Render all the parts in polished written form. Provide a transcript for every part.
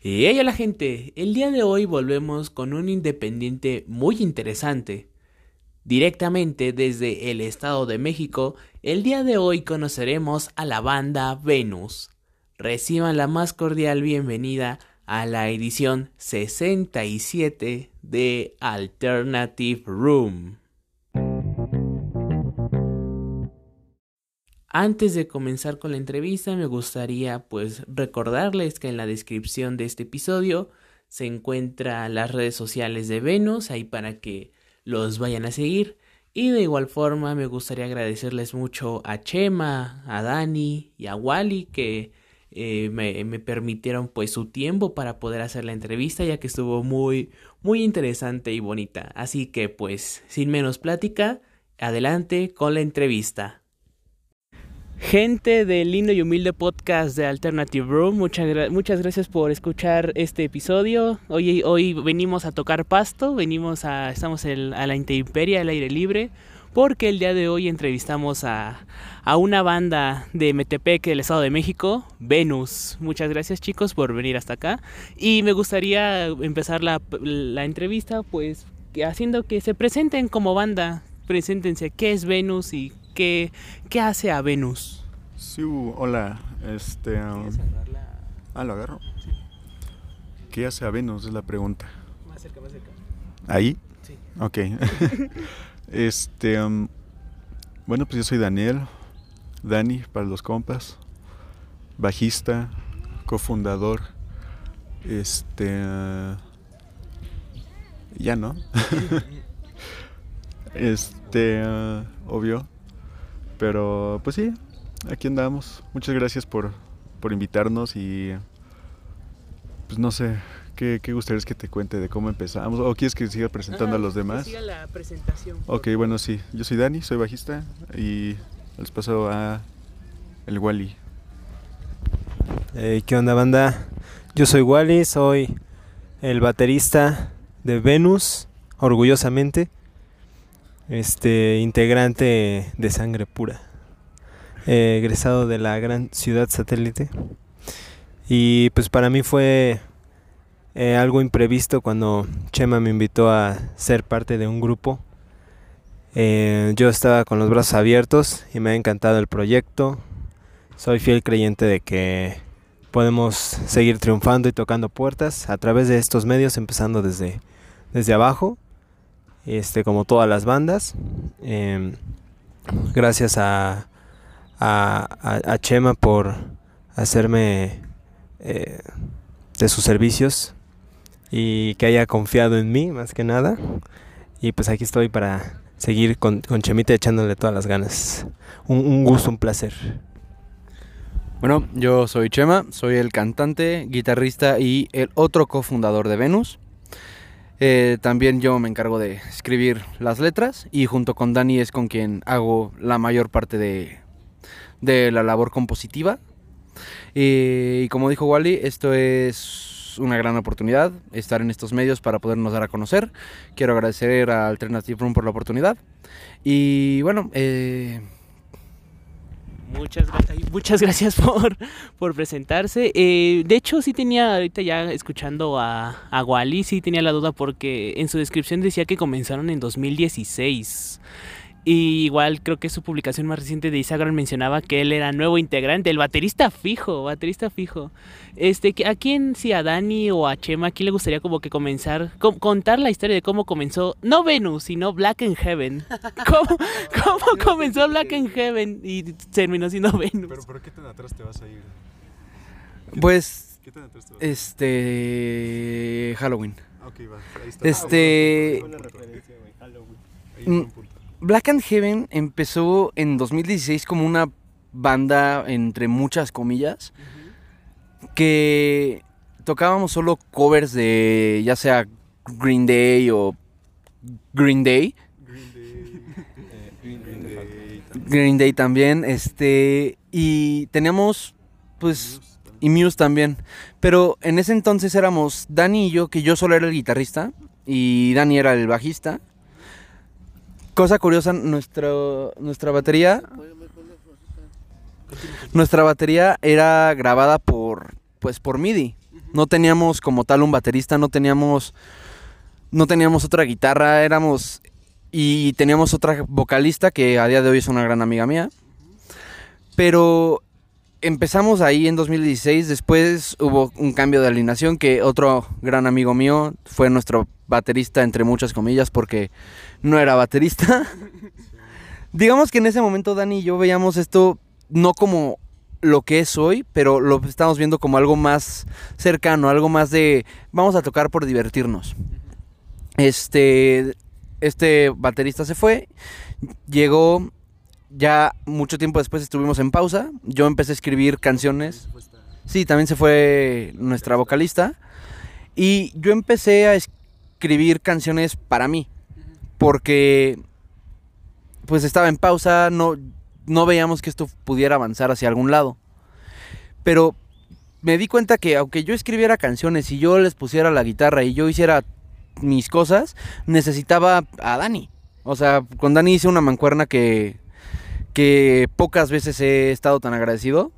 Hey, hola gente, el día de hoy volvemos con un independiente muy interesante. Directamente desde el Estado de México, el día de hoy conoceremos a la banda Venus. Reciban la más cordial bienvenida a la edición 67 de Alternative Room. Antes de comenzar con la entrevista, me gustaría recordarles que en la descripción de este episodio se encuentran las redes sociales de Venus, ahí para que los vayan a seguir. Y de igual forma me gustaría agradecerles mucho a Chema, a Dani y a Wally que me permitieron su tiempo para poder hacer la entrevista, ya que estuvo muy interesante y bonita. Así que sin menos plática, adelante con la entrevista. Gente del lindo y humilde podcast de Alternative Room, muchas gracias por escuchar este episodio. Hoy venimos a tocar pasto, estamos a la intemperie, al aire libre, porque el día de hoy entrevistamos a una banda de Metepec, del Estado de México, Venus. Muchas gracias, chicos, por venir hasta acá. Y me gustaría empezar la entrevista haciendo que se presenten como banda. Preséntense, ¿qué es Venus y qué hace a Venus? Sí, hola, ¿lo agarro? Sí. ¿Qué hace a Venus? Es la pregunta. Más cerca. ¿Ahí? Sí. Ok. Bueno, pues yo soy Dani para los compas, bajista, cofundador, ya no, obvio, pero pues sí, aquí andamos. Muchas gracias por invitarnos y pues no sé, ¿qué gustarías que te cuente de cómo empezamos? ¿O quieres que siga presentando a los demás? Que siga la presentación. Ok, bueno, sí, yo soy Dani, soy bajista y les paso a el Wally. ¿Qué onda, banda? Yo soy Wally, soy el baterista de Venus, orgullosamente, integrante de sangre pura, egresado de la gran ciudad satélite. Y pues para mí fue algo imprevisto cuando Chema me invitó a ser parte de un grupo. Yo estaba con los brazos abiertos y me ha encantado el proyecto. Soy fiel creyente de que podemos seguir triunfando y tocando puertas a través de estos medios, empezando desde abajo, como todas las bandas. Gracias a Chema por hacerme de sus servicios y que haya confiado en mí más que nada. Y pues aquí estoy para seguir con Chemita echándole todas las ganas. Un gusto, un placer. Bueno, yo soy Chema, soy el cantante, guitarrista y el otro cofundador de Venus. También yo me encargo de escribir las letras y junto con Dani es con quien hago la mayor parte de la labor compositiva. Y como dijo Wally, esto es una gran oportunidad, estar en estos medios para podernos dar a conocer. Quiero agradecer a Alternative Room por la oportunidad. Y bueno, Muchas gracias por presentarse. De hecho, sí tenía, ahorita ya escuchando a Wally, sí tenía la duda porque en su descripción decía que comenzaron en 2016. Y igual creo que su publicación más reciente de Instagram mencionaba que él era nuevo integrante, el baterista fijo. ¿A quién, si a Dani o a Chema, a quién le gustaría como que contar la historia de cómo comenzó, no Venus, sino Black in Heaven? ¿Cómo comenzó Black in Heaven y terminó siendo Venus? Pero ¿por qué tan atrás te vas a ir? Pues, ¿Qué tan atrás te vas a ir? Halloween. Ok, va, ahí está. Buena referencia, güey, Halloween. Ahí está un punto. Black and Heaven empezó en 2016 como una banda, entre muchas comillas, que tocábamos solo covers de ya sea Green Day o Green Day. Green Day también, y teníamos y Muse también, pero en ese entonces éramos Dani y yo, que yo solo era el guitarrista y Dani era el bajista. Cosa curiosa, nuestra batería era grabada por MIDI. No teníamos como tal un baterista, no teníamos otra guitarra, y teníamos otra vocalista que a día de hoy es una gran amiga mía. Pero empezamos ahí en 2016, después hubo un cambio de alineación que otro gran amigo mío fue nuestro baterista, entre muchas comillas, porque no era baterista. Digamos que en ese momento Dani y yo veíamos esto no como lo que es hoy, pero lo estamos viendo como algo más cercano, algo más de vamos a tocar por divertirnos. Este baterista se fue, llegó, ya mucho tiempo después estuvimos en pausa, yo empecé a escribir canciones. Sí, también se fue nuestra vocalista y yo empecé a escribir canciones para mí, porque pues estaba en pausa, no veíamos que esto pudiera avanzar hacia algún lado. Pero me di cuenta que aunque yo escribiera canciones y yo les pusiera la guitarra y yo hiciera mis cosas, necesitaba a Dani. O sea, con Dani hice una mancuerna que pocas veces he estado tan agradecido.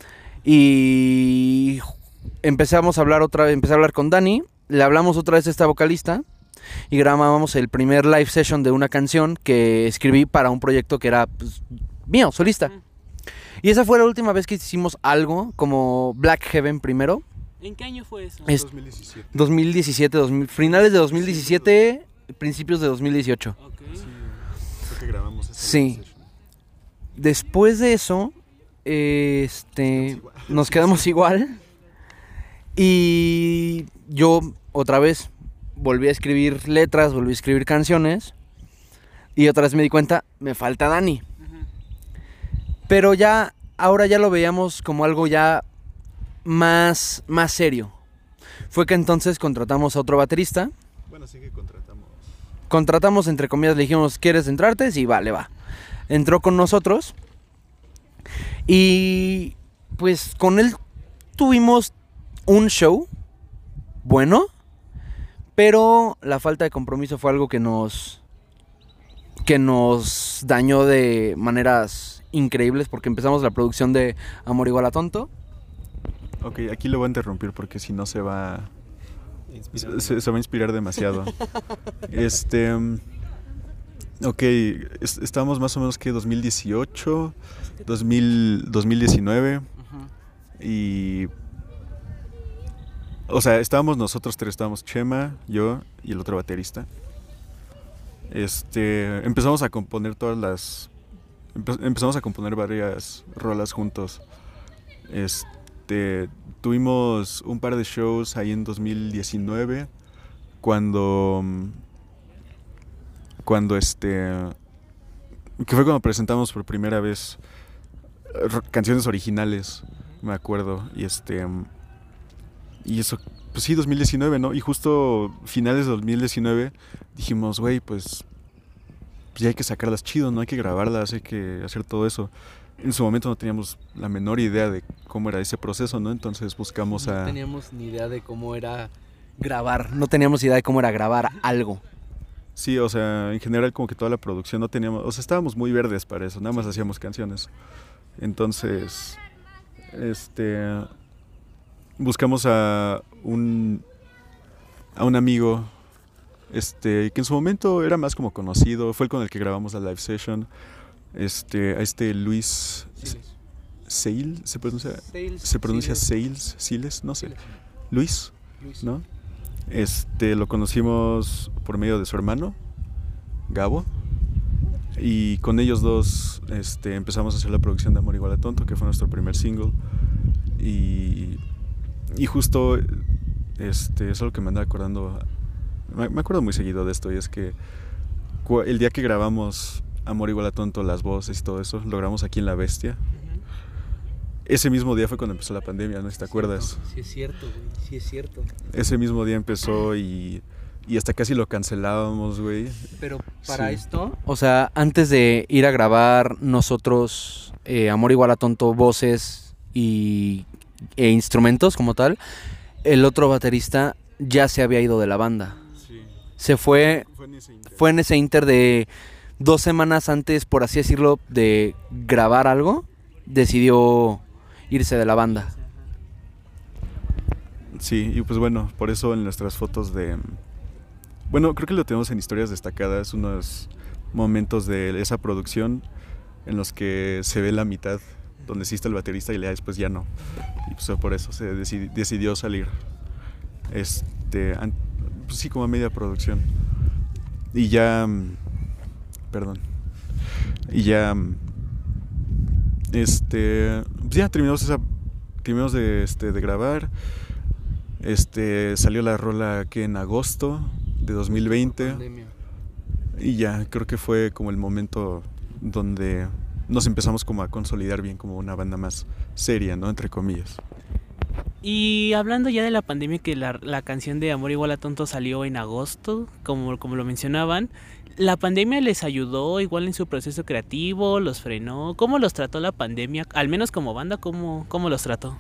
Y empecé a hablar con Dani, le hablamos otra vez a esta vocalista y grabábamos el primer live session de una canción que escribí para un proyecto que era pues, mío, solista. Y esa fue la última vez que hicimos algo como Black Heaven primero. ¿En qué año fue eso? 2017, finales de 2017, principios de 2018. Okay. Sí, creo que grabamos esa Sí. session. Después de eso, nos quedamos igual. Y yo otra vez volví a escribir letras, volví a escribir canciones. Y otra vez me di cuenta, me falta Dani. Pero ahora ya lo veíamos como algo ya más serio. Fue que entonces contratamos a otro baterista. Bueno, sí que contratamos. Contratamos, entre comillas, le dijimos, ¿quieres entrarte? Sí, vale, va. Entró con nosotros. Y pues con él tuvimos un show bueno, pero la falta de compromiso fue algo que nos dañó de maneras increíbles, porque empezamos la producción de Amor Igual a Tonto. Ok, aquí lo voy a interrumpir porque si no se va se va a inspirar demasiado. Ok, estábamos más o menos que 2018, 2019 y... O sea, estábamos nosotros tres, estábamos Chema, yo y el otro baterista. Empezamos a componer empezamos a componer varias rolas juntos. Tuvimos un par de shows ahí en 2019 cuando que fue cuando presentamos por primera vez canciones originales, me acuerdo, y eso, pues sí, 2019, ¿no? Y justo finales de 2019 dijimos, güey, pues ya hay que sacarlas chido, ¿no? Hay que grabarlas, hay que hacer todo eso. En su momento no teníamos la menor idea de cómo era ese proceso, ¿no? Entonces buscamos No teníamos ni idea de cómo era grabar, no teníamos idea de cómo era grabar algo. Sí, o sea, en general como que toda la producción no teníamos... O sea, estábamos muy verdes para eso, nada más hacíamos canciones. Entonces, buscamos a un amigo, que en su momento era más como conocido, fue el con el que grabamos la live session, a Luis Seil, ¿se pronuncia Siles? No sé. Luis, ¿no? Lo conocimos por medio de su hermano, Gabo, y con ellos dos empezamos a hacer la producción de Amor Igual a Tonto, que fue nuestro primer single, y justo es algo que me andaba acordando, me acuerdo muy seguido de esto, y es que el día que grabamos Amor Igual a Tonto, las voces y todo eso, lo grabamos aquí en La Bestia. Ese mismo día fue cuando empezó la pandemia, ¿no? Si te acuerdas. Sí es cierto, güey, sí es cierto. Ese mismo día empezó y hasta casi lo cancelábamos, güey. Pero para esto, o sea, antes de ir a grabar nosotros Amor Igual a Tonto, voces e instrumentos como tal, el otro baterista ya se había ido de la banda. Sí. Se fue en ese inter de 2 semanas antes, por así decirlo, de grabar algo, decidió irse de la banda. Sí, y pues bueno, por eso en nuestras fotos de... Bueno, creo que lo tenemos en historias destacadas, unos momentos de esa producción en los que se ve la mitad donde sí está el baterista y ya después ya no. Y pues por eso se decidió salir. Pues sí, como a media producción. Y ya... Perdón. Y ya... pues ya terminamos de grabar. Salió la rola que en agosto de 2020. Pandemia. Y ya, creo que fue como el momento donde nos empezamos como a consolidar bien como una banda más seria, ¿no? Entre comillas. Y hablando ya de la pandemia, que la canción de Amor Igual a Tonto salió en agosto, como lo mencionaban, ¿la pandemia les ayudó igual en su proceso creativo? ¿Los frenó? ¿Cómo los trató la pandemia? Al menos como banda, ¿cómo los trató?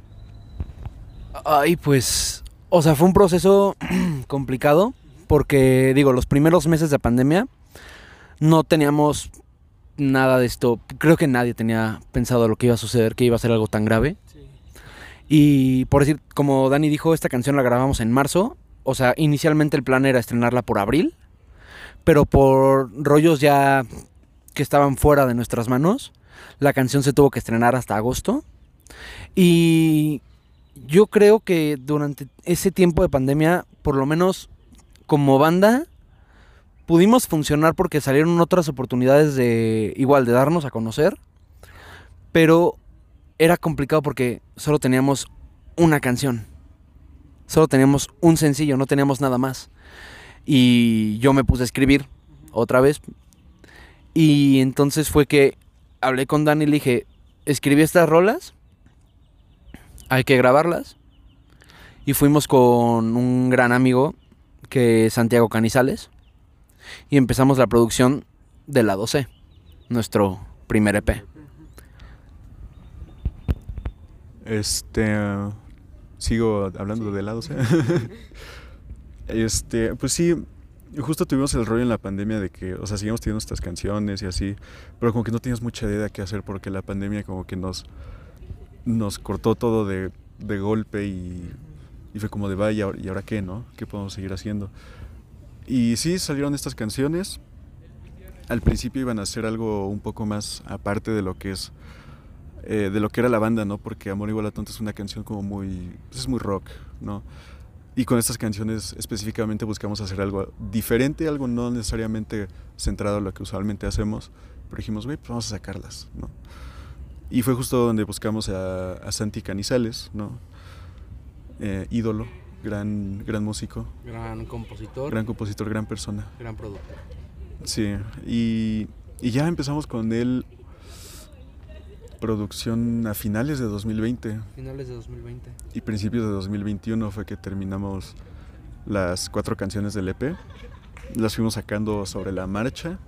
Ay, pues, o sea, fue un proceso complicado porque, digo, los primeros meses de pandemia no teníamos nada de esto. Creo que nadie tenía pensado lo que iba a suceder, que iba a ser algo tan grave. Sí. Y por decir, como Dani dijo, esta canción la grabamos en marzo. O sea, inicialmente el plan era estrenarla por abril, pero por rollos ya que estaban fuera de nuestras manos, la canción se tuvo que estrenar hasta agosto. Y yo creo que durante ese tiempo de pandemia, por lo menos como banda, pudimos funcionar porque salieron otras oportunidades de darnos a conocer, pero era complicado porque solo teníamos una canción, solo teníamos un sencillo, no teníamos nada más. Y yo me puse a escribir otra vez, y entonces fue que hablé con Dani y le dije, escribí estas rolas, hay que grabarlas. Y fuimos con un gran amigo que es Santiago Canizales y empezamos la producción de Lado C, nuestro primer EP. Sigo hablando de Lado C. Pues sí, justo tuvimos el rollo en la pandemia de que, o sea, seguimos teniendo nuestras canciones y así, pero como que no teníamos mucha idea de qué hacer porque la pandemia como que nos cortó todo de golpe y fue como de vaya, ¿y ahora qué, no? ¿Qué podemos seguir haciendo? Y sí, salieron estas canciones. Al principio iban a ser algo un poco más aparte de lo que es de lo que era la banda, ¿no? Porque Amor Igual a Tonto es una canción como muy... pues es muy rock, ¿no? Y con estas canciones específicamente buscamos hacer algo diferente, algo no necesariamente centrado en lo que usualmente hacemos, pero dijimos, güey, pues vamos a sacarlas, ¿no? Y fue justo donde buscamos a Santi Canizales, ¿no? Ídolo, gran músico. Gran compositor. Gran compositor, gran persona. Gran productor. Sí, y ya empezamos con él producción a finales de 2020. Finales de 2020. Y principios de 2021 fue que terminamos las 4 canciones del EP. Las fuimos sacando sobre la marcha.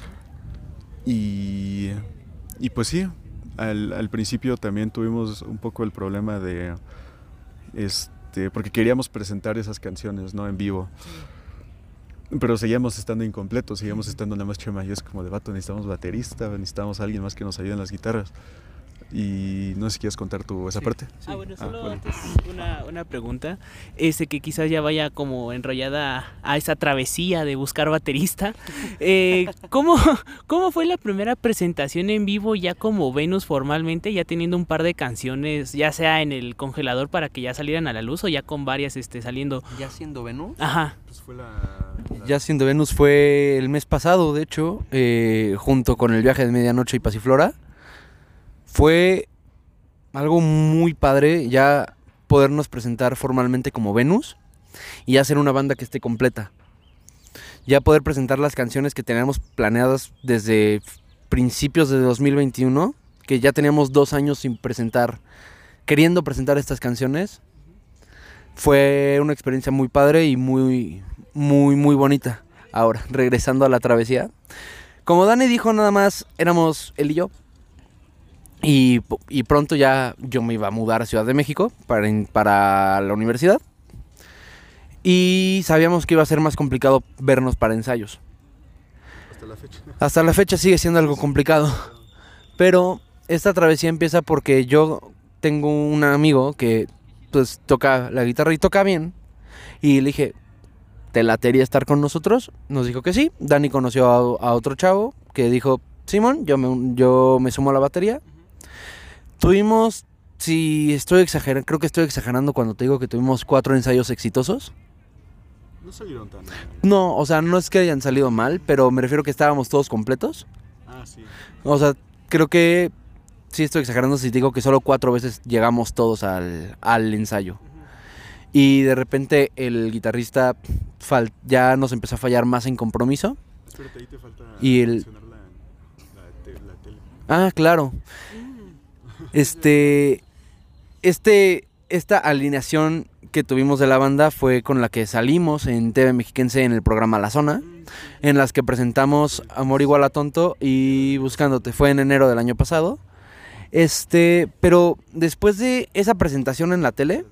Y pues sí, al principio también tuvimos un poco el problema de porque queríamos presentar esas canciones, ¿no? En vivo. Pero seguíamos estando incompletos, seguíamos estando nada más Chema y es como de vato, necesitamos baterista, necesitamos a alguien más que nos ayude en las guitarras. Y no sé si quieres contar tú esa parte. Sí. Bueno, solo antes una pregunta, que quizás ya vaya como enrollada a esa travesía de buscar baterista. ¿Cómo fue la primera presentación en vivo ya como Venus formalmente, ya teniendo un par de canciones, ya sea en el congelador para que ya salieran a la luz o ya con varias saliendo? ¿Ya siendo Venus? Ajá. Pues fue Ya siendo Venus fue el mes pasado, de hecho, junto con el Viaje de Medianoche y Pasiflora. Fue algo muy padre ya podernos presentar formalmente como Venus y hacer una banda que esté completa. Ya poder presentar las canciones que teníamos planeadas desde principios de 2021, que ya teníamos 2 años sin presentar, queriendo presentar estas canciones. Fue una experiencia muy padre y muy bonita. Ahora, regresando a la travesía. Como Dani dijo, nada más éramos él y yo. Y pronto ya yo me iba a mudar a Ciudad de México para la universidad. Y sabíamos que iba a ser más complicado vernos para ensayos. Hasta la fecha. Hasta la fecha sigue siendo algo complicado. Pero esta travesía empieza porque yo tengo un amigo que pues toca la guitarra y toca bien. Y le dije, ¿te latería estar con nosotros? Nos dijo que sí. Dani conoció a otro chavo que dijo, Simón, yo me sumo a la batería. Tuvimos, creo que estoy exagerando cuando te digo que tuvimos 4 ensayos exitosos. No salieron tan... No, o sea, no es que hayan salido mal, pero me refiero que estábamos todos completos. Ah, sí. O sea, creo que sí estoy exagerando si te digo que solo 4 veces llegamos todos al ensayo. Y de repente el guitarrista ya nos empezó a fallar más en compromiso. Espérate, ahí te falta Y mencionar la tele. Ah, claro. Esta alineación que tuvimos de la banda fue con la que salimos en TV Mexiquense en el programa La Zona, en las que presentamos Amor Igual a Tonto y Buscándote. Fue en enero del año pasado. Pero después de esa presentación en la tele,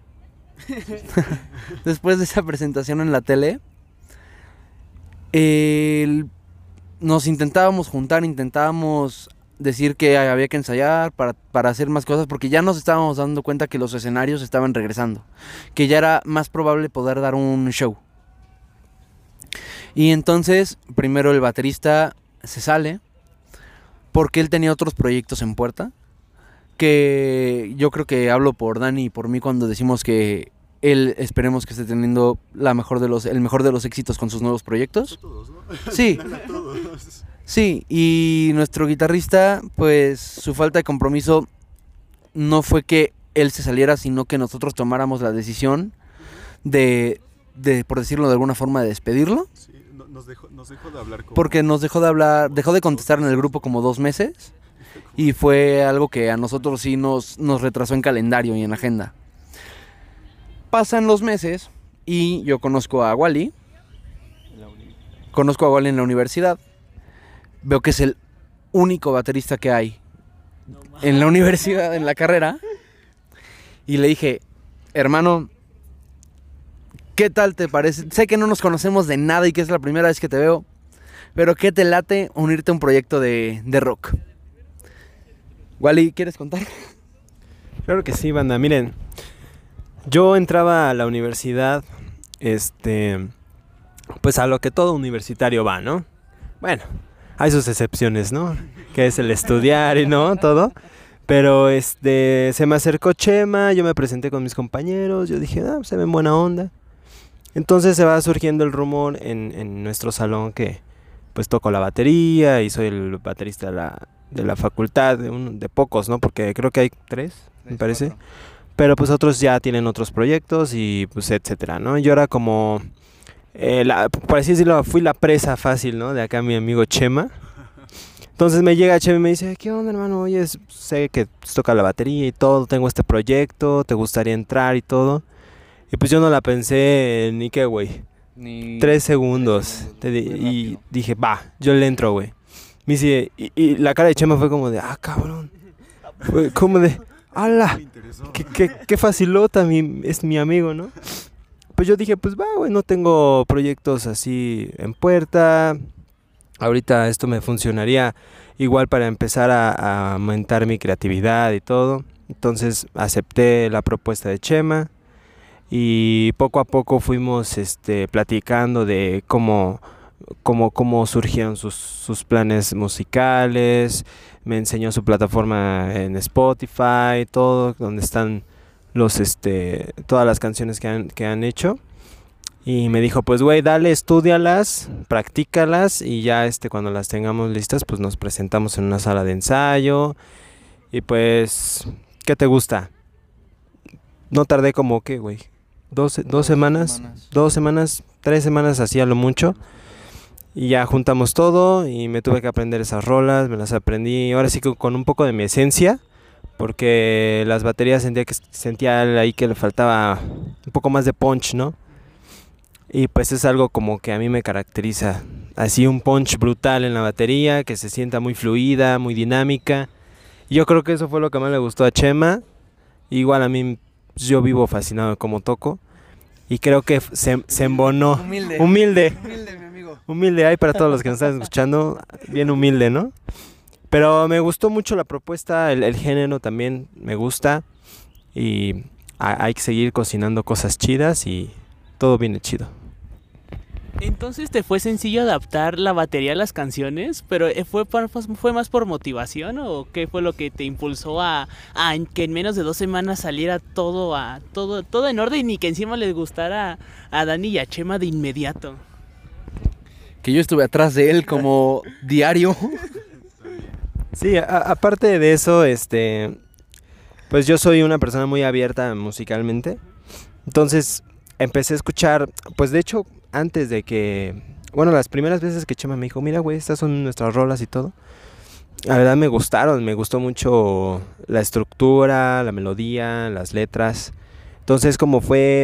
nos intentábamos juntar, intentábamos decir que había que ensayar para hacer más cosas, porque ya nos estábamos dando cuenta que los escenarios estaban regresando, que ya era más probable poder dar un show. Y entonces, primero el baterista se sale, porque él tenía otros proyectos en puerta, que yo creo que hablo por Dani y por mí cuando decimos que él esperemos que esté teniendo el mejor de los éxitos con sus nuevos proyectos. Todos, ¿no? Sí. Todos. Sí, y nuestro guitarrista, pues su falta de compromiso no fue que él se saliera, sino que nosotros tomáramos la decisión de por decirlo de alguna forma, de despedirlo. Sí, nos dejó de hablar. Porque nos dejó de contestar en el grupo como 2 meses. Y fue algo que a nosotros sí nos retrasó en calendario y en agenda. Pasan los meses y yo conozco a Wally. Conozco a Wally en la universidad. Veo que es el único baterista que hay en la universidad, en la carrera. Y le dije, hermano, ¿qué tal te parece? Sé que no nos conocemos de nada y que es la primera vez que te veo, pero ¿qué te late unirte a un proyecto de rock? Wally, ¿quieres contar? Claro que sí, banda. Miren, yo entraba a la universidad, pues a lo que todo universitario va, ¿no? Bueno, hay sus excepciones, ¿no? Que es el estudiar y no, todo. Pero se me acercó Chema, yo me presenté con mis compañeros, yo dije, se ven buena onda. Entonces se va surgiendo el rumor en nuestro salón que pues toco la batería y soy el baterista de la facultad, de pocos, ¿no? Porque creo que hay 3, me parece. 4. Pero pues otros ya tienen otros proyectos y pues etcétera, ¿no? Yo era como, por así decirlo, fui la presa fácil, ¿no? De acá mi amigo Chema. Entonces me llega Chema y me dice, ¿qué onda, hermano? Oye, sé que toca la batería y todo, tengo este proyecto, ¿te gustaría entrar y todo? Y pues yo no la pensé ni qué, güey. 3 segundos. Y dije, va, yo le entro, güey. Me dice, y la cara de Chema fue como de, cabrón. Fue como de, ¡hala! Qué facilota, es mi amigo, ¿no? Pues yo dije, pues va, güey, no tengo proyectos así en puerta. Ahorita esto me funcionaría igual para empezar a aumentar mi creatividad y todo. Entonces acepté la propuesta de Chema. Y poco a poco fuimos platicando de cómo surgieron sus planes musicales. Me enseñó su plataforma en Spotify, todo, donde están todas las canciones que han hecho. Y me dijo, pues güey, dale, estúdialas, practícalas y ya cuando las tengamos listas, pues nos presentamos en una sala de ensayo. Y pues, ¿qué te gusta? No tardé como, ¿qué, güey? 2 semanas, 2 semanas, 3 semanas hacía lo mucho. Y ya juntamos todo y me tuve que aprender esas rolas, me las aprendí ahora sí que con un poco de mi esencia, porque las baterías sentía ahí que le faltaba un poco más de punch, ¿no? Y pues es algo como que a mí me caracteriza, así un punch brutal en la batería, que se sienta muy fluida, muy dinámica. Y yo creo que eso fue lo que más le gustó a Chema. Igual a mí, yo vivo fascinado de cómo toco. Y creo que se embonó. Humilde, mi amigo. Humilde, hay para todos los que nos están escuchando, bien humilde, ¿no? Pero me gustó mucho la propuesta, el género también me gusta. Y hay que seguir cocinando cosas chidas y todo viene chido. Entonces te fue sencillo adaptar la batería a las canciones, pero ¿fue más por motivación o qué fue lo que te impulsó a que en menos de 2 semanas saliera todo en orden y que encima les gustara a Dani y a Chema de inmediato? Que yo estuve atrás de él como diario. Sí, aparte de eso, pues yo soy una persona muy abierta musicalmente. Entonces empecé a escuchar, pues de hecho, antes de que, bueno, las primeras veces que Chema me dijo, mira, güey, estas son nuestras rolas y todo, la verdad me gustó mucho la estructura, la melodía, las letras. Entonces como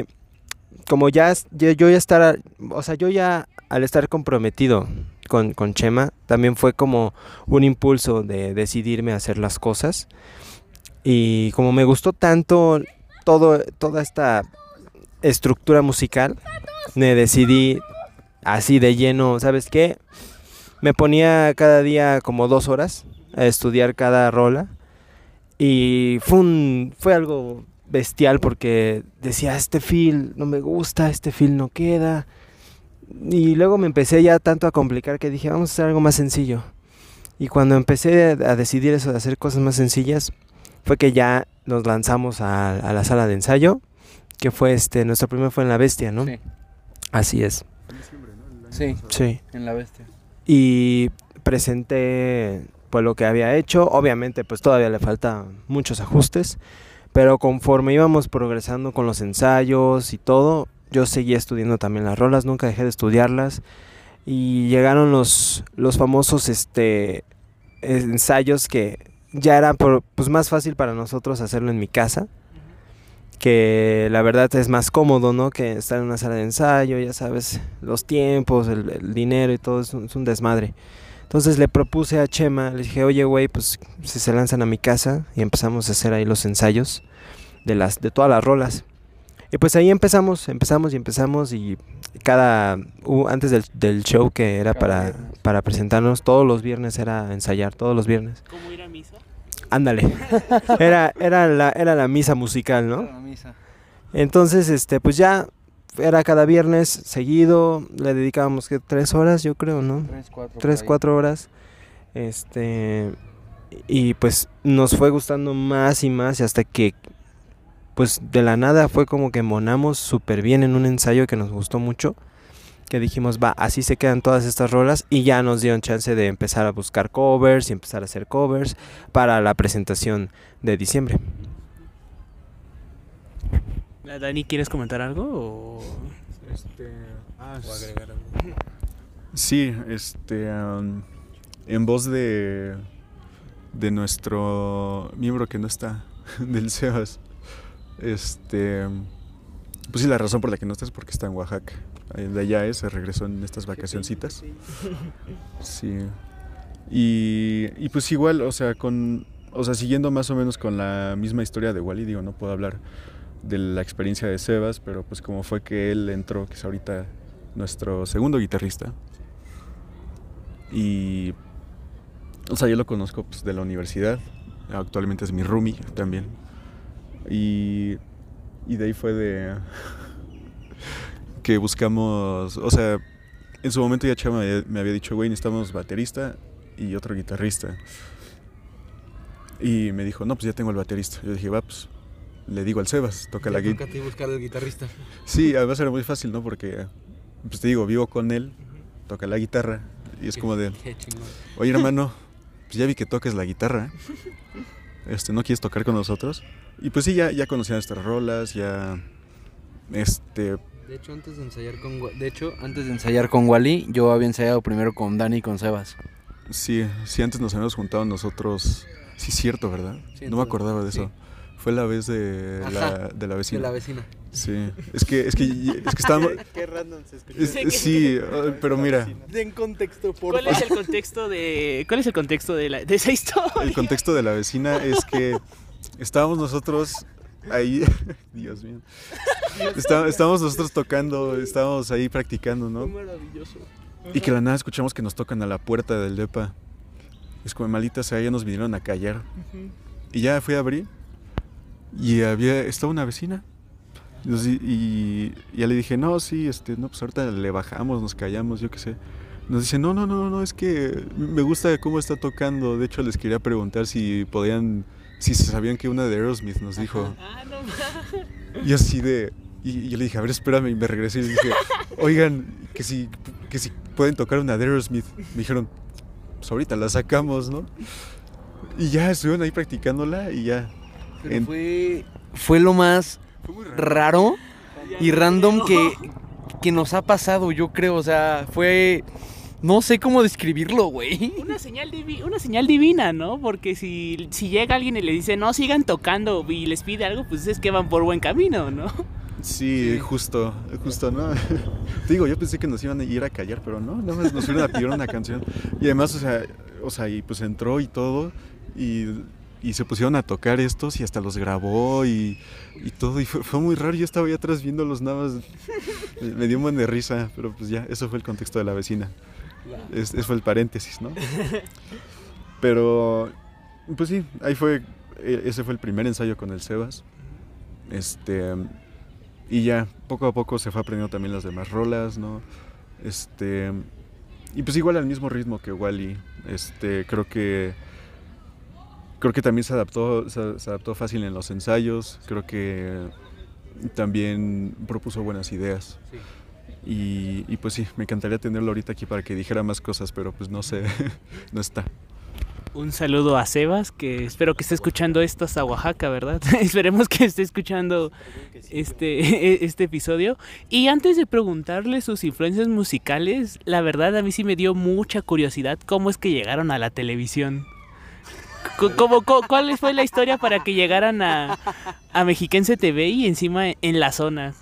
yo ya estar, o sea, yo ya al estar comprometido con Chema, también fue como un impulso de decidirme a hacer las cosas. Y como me gustó tanto toda esta estructura musical, me decidí así de lleno, ¿sabes qué? Me ponía cada día como 2 horas a estudiar cada rola y fue algo bestial porque decía, este feel no me gusta, este feel no queda. Y luego me empecé ya tanto a complicar que dije, vamos a hacer algo más sencillo. Y cuando empecé a decidir eso de hacer cosas más sencillas, fue que ya nos lanzamos a la sala de ensayo, que fue nuestro primer fue en La Bestia, ¿no? Sí. Así es. Sí, Sí. en La Bestia. Y presenté pues lo que había hecho. Obviamente pues todavía le faltan muchos ajustes, pero conforme íbamos progresando con los ensayos y todo, yo seguía estudiando también las rolas, nunca dejé de estudiarlas. Y llegaron los famosos ensayos que ya era pues más fácil para nosotros hacerlo en mi casa, que la verdad es más cómodo, ¿no? Que estar en una sala de ensayo, ya sabes, los tiempos, el dinero y todo es un desmadre. Entonces le propuse a Chema, le dije, oye güey, pues si se lanzan a mi casa, y empezamos a hacer ahí los ensayos de todas las rolas. Y pues ahí empezamos y antes del show que era para presentarnos, todos los viernes era ensayar, todos los viernes. ¿Cómo ir a misa? Ándale, era la misa musical, ¿no? Era la misa. Entonces, pues ya era cada viernes seguido, le dedicábamos 3 horas, yo creo, ¿no? 3-4 horas. Y pues nos fue gustando más y más y hasta que pues de la nada fue como que monamos súper bien en un ensayo que nos gustó mucho, que dijimos, va, así se quedan todas estas rolas, y ya nos dieron chance de empezar a buscar covers y empezar a hacer covers para la presentación de diciembre. Dani, ¿quieres comentar algo? O agregar algo. Sí, en voz de nuestro miembro que no está, del Sebas, pues sí, la razón por la que no está es porque está en Oaxaca. De allá se regresó en estas vacacioncitas. Sí. Y pues igual, o sea, siguiendo más o menos con la misma historia de Wally, digo, no puedo hablar de la experiencia de Sebas, pero pues como fue que él entró, que es ahorita nuestro segundo guitarrista. Y, o sea, yo lo conozco pues de la universidad, actualmente es mi roomie también. Y de ahí fue de que buscamos, o sea, en su momento ya Chema me había dicho, güey, necesitamos baterista y otro guitarrista. Y me dijo, no, pues ya tengo el baterista. Yo dije, va, pues le digo al Sebas, toca la guitarra. Toca a ti buscar al guitarrista. Sí, además era muy fácil, ¿no? Porque, pues te digo, vivo con él, toca la guitarra y es como de, Qué chingón. oye hermano, pues ya vi que tocas la guitarra, ¿no quieres tocar con nosotros? Y pues sí, ya conocían nuestras rolas, ya, De hecho, antes de ensayar con Wally, yo había ensayado primero con Dani y con Sebas. Sí, antes nos habíamos juntado nosotros, sí, cierto, ¿verdad? Sí, no me acordaba de eso. Sí. Fue la vez de Ajá, la vecina. De la vecina. Sí, es que estábamos... Qué random se escucha. Sí, pero mira, Den contexto, por ¿Cuál es el contexto de esa historia? el contexto de la vecina es que estábamos nosotros ahí, Dios mío, estábamos nosotros tocando, estábamos ahí practicando, ¿no? maravilloso. Y que de la nada escuchamos que nos tocan a la puerta del depa. Es como, maldita sea, ya nos vinieron a callar. Y ya fui a abrir y estaba una vecina. Y ya le dije, no, sí, no, pues ahorita le bajamos, nos callamos, yo qué sé. Nos dice, no, es que me gusta cómo está tocando. De hecho, les quería preguntar si se sabían que una de Aerosmith, nos dijo. Ah, no mames. Y así y yo le dije, a ver, espérame, y me regresé y le dije, oigan, que si pueden tocar una de Aerosmith. Me dijeron, pues ahorita la sacamos, ¿no? Y ya estuvieron ahí practicándola y ya. Pero fue lo más Fue muy raro y random que nos ha pasado, yo creo. O sea, fue... No sé cómo describirlo, güey. Una señal divina, ¿no? Porque si llega alguien y le dice, no, sigan tocando y les pide algo, pues es que van por buen camino, ¿no? Sí, justo, ¿no? Te digo, yo pensé que nos iban a ir a callar, pero no, nada más nos iban a pedir una canción. Y además, o sea, y pues entró y todo, y se pusieron a tocar estos y hasta los grabó y todo, y fue muy raro. Yo estaba ahí atrás viéndolos nada más, me dio un buen de risa, pero pues ya, eso fue el contexto de la vecina. Ese fue el paréntesis, ¿no? Pero, pues sí, ese fue el primer ensayo con el Sebas. Y ya, poco a poco se fue aprendiendo también las demás rolas, ¿no? Y pues igual al mismo ritmo que Wally. Creo que también se adaptó fácil en los ensayos. Creo que también propuso buenas ideas. Sí. Y pues sí, me encantaría tenerlo ahorita aquí para que dijera más cosas, pero pues no sé, no está. Un saludo a Sebas, que espero que esté escuchando esto hasta Oaxaca, ¿verdad? Esperemos que esté escuchando este episodio. Y antes de preguntarle sus influencias musicales, la verdad a mí sí me dio mucha curiosidad cómo es que llegaron a la televisión. ¿Cuál fue la historia para que llegaran a Mexiquense TV y encima en la zona?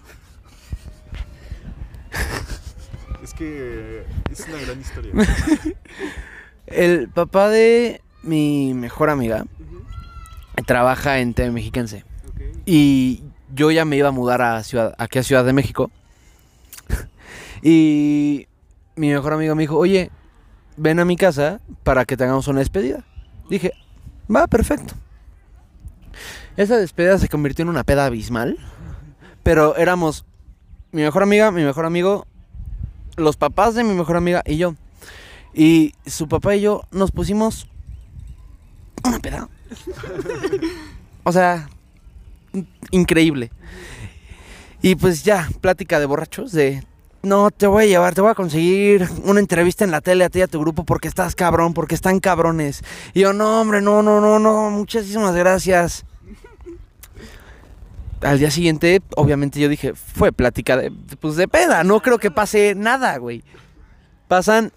Es que es una gran historia. El papá de mi mejor amiga trabaja en TV Mexiquense. Okay. Y yo ya me iba a mudar aquí a Ciudad de México. Y mi mejor amigo me dijo, oye, ven a mi casa para que tengamos una despedida. Dije, va, perfecto. Esa despedida se convirtió en una peda abismal. Pero éramos mi mejor amiga, mi mejor amigo, los papás de mi mejor amiga y yo. Y su papá y yo nos pusimos una peda. O sea, increíble. Y pues ya, plática de borrachos de... No, te voy a conseguir una entrevista en la tele a ti y a tu grupo porque estás cabrón, porque están cabrones. Y yo, no, hombre, no, muchísimas gracias. Al día siguiente, obviamente yo dije, fue plática de peda, no creo que pase nada, güey. Pasan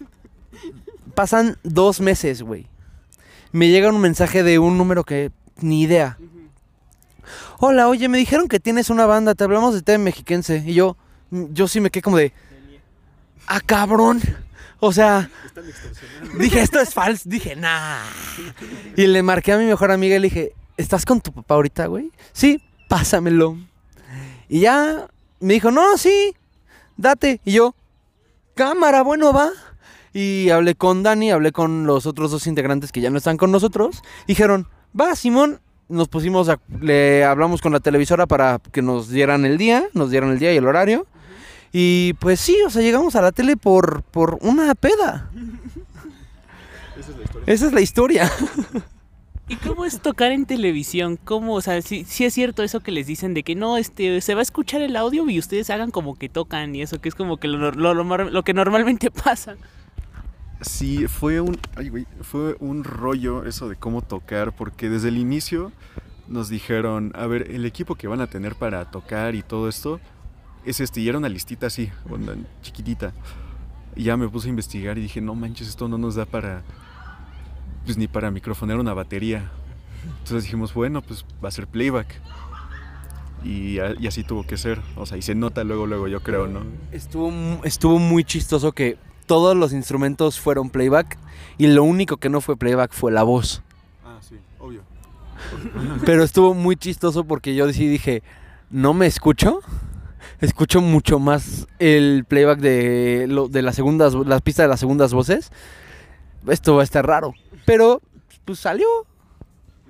2 meses, güey. Me llega un mensaje de un número que ni idea. Hola, oye, me dijeron que tienes una banda, te hablamos de TV Mexiquense. Y yo sí me quedé como de... ¡Ah, cabrón! O sea, dije, esto es falso. Dije, nah. Y le marqué a mi mejor amiga y le dije, ¿estás con tu papá ahorita, güey? Sí, pásamelo. Y ya me dijo, no, sí, date. Y yo, cámara, bueno, va. Y hablé con Dani, hablé con los otros 2 integrantes que ya no están con nosotros. Dijeron, va, Simón. Nos pusimos le hablamos con la televisora para que nos dieran el día y el horario. Y pues sí, o sea, llegamos a la tele por una peda. Esa es la historia. Esa es la historia. ¿Y cómo es tocar en televisión? ¿Cómo? O sea, sí es cierto eso que les dicen de que no, se va a escuchar el audio y ustedes hagan como que tocan y eso, que es como que lo que normalmente pasa. Sí, fue un rollo eso de cómo tocar, porque desde el inicio nos dijeron, a ver, el equipo que van a tener para tocar y todo esto es y era una listita así, una chiquitita. Y ya me puse a investigar y dije, no manches, esto no nos da pues ni para microfonear una batería. Entonces dijimos, bueno, pues va a ser playback. Y así tuvo que ser, o sea, y se nota luego, yo creo, ¿no? Estuvo muy chistoso que todos los instrumentos fueron playback y lo único que no fue playback fue la voz. Ah, sí, obvio. Pero estuvo muy chistoso porque yo dije, no me escucho mucho más el playback de las pistas de las segundas voces. Esto va a estar raro, pero pues salió.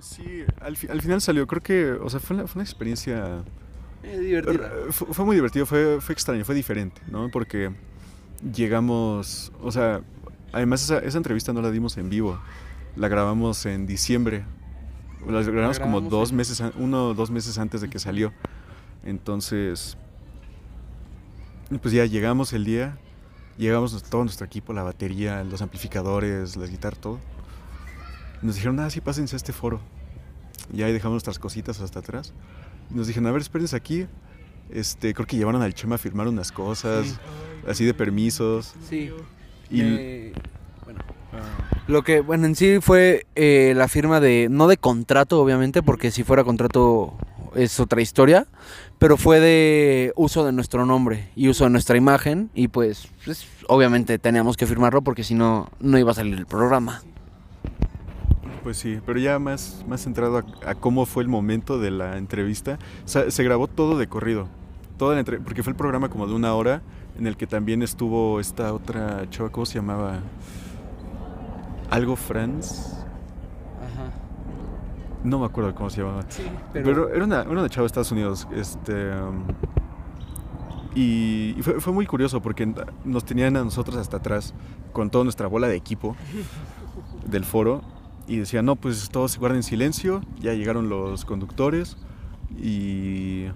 Sí, al final salió, creo que, o sea, fue una experiencia Divertida. fue muy divertido, fue extraño, fue diferente, ¿no? Porque llegamos, o sea, además esa entrevista no la dimos en vivo, la grabamos en diciembre, la grabamos como grabamos 2 meses, 1 o 2 meses antes de que salió. Entonces, pues ya llegamos el día, llegamos todo nuestro equipo, la batería, los amplificadores, las guitarras, todo. Nos dijeron, sí, pásense a este foro. Y ahí dejamos nuestras cositas hasta atrás. Y nos dijeron, a ver, espérense aquí. Creo que llevaron al Chema a firmar unas cosas, Sí. así de permisos. Sí. Y Bueno, lo que, bueno, en sí fue la firma no de contrato, obviamente, porque si fuera contrato es otra historia, pero fue de uso de nuestro nombre y uso de nuestra imagen, y pues obviamente teníamos que firmarlo porque si no, no iba a salir el programa. pues sí, pero ya más centrado a cómo fue el momento de la entrevista. O sea, se grabó todo de corrido, porque fue el programa como de 1 hora, en el que también estuvo esta otra chava, ¿cómo se llamaba? Algo Franz. Ajá. No me acuerdo cómo se llamaba. Sí, Pero era una chava de Estados Unidos. Y fue muy curioso porque nos tenían a nosotros hasta atrás con toda nuestra bola de equipo del foro. Y decían, no, pues todos se guarden silencio. Ya llegaron los conductores. Y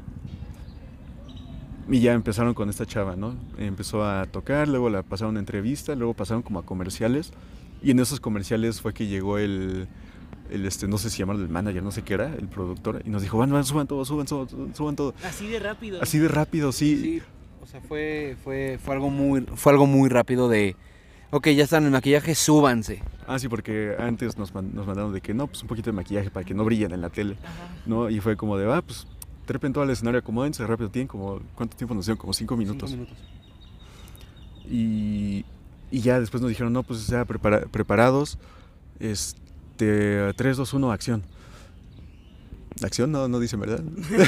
ya empezaron con esta chava, ¿no? Empezó a tocar, luego la pasaron a entrevista, luego pasaron como a comerciales. Y en esos comerciales fue que llegó no sé si llamarlo el manager, no sé qué era, el productor, y nos dijo, van, suban todo, suban todo. Así de rápido. Así de rápido, sí. Sí, o sea, fue algo muy rápido de, ok, ya están en maquillaje, súbanse. Sí, porque antes nos mandaron de que no, pues un poquito de maquillaje para que no brillen en la tele, ¿no? Y fue como de, pues trepen todo el escenario, acomódense rápido, tienen como, ¿cuánto tiempo nos dieron? Como 5 minutos. 5 minutos. Y ya después nos dijeron, no, pues ya preparados, 3, 2, 1, acción. Acción no dicen, ¿verdad?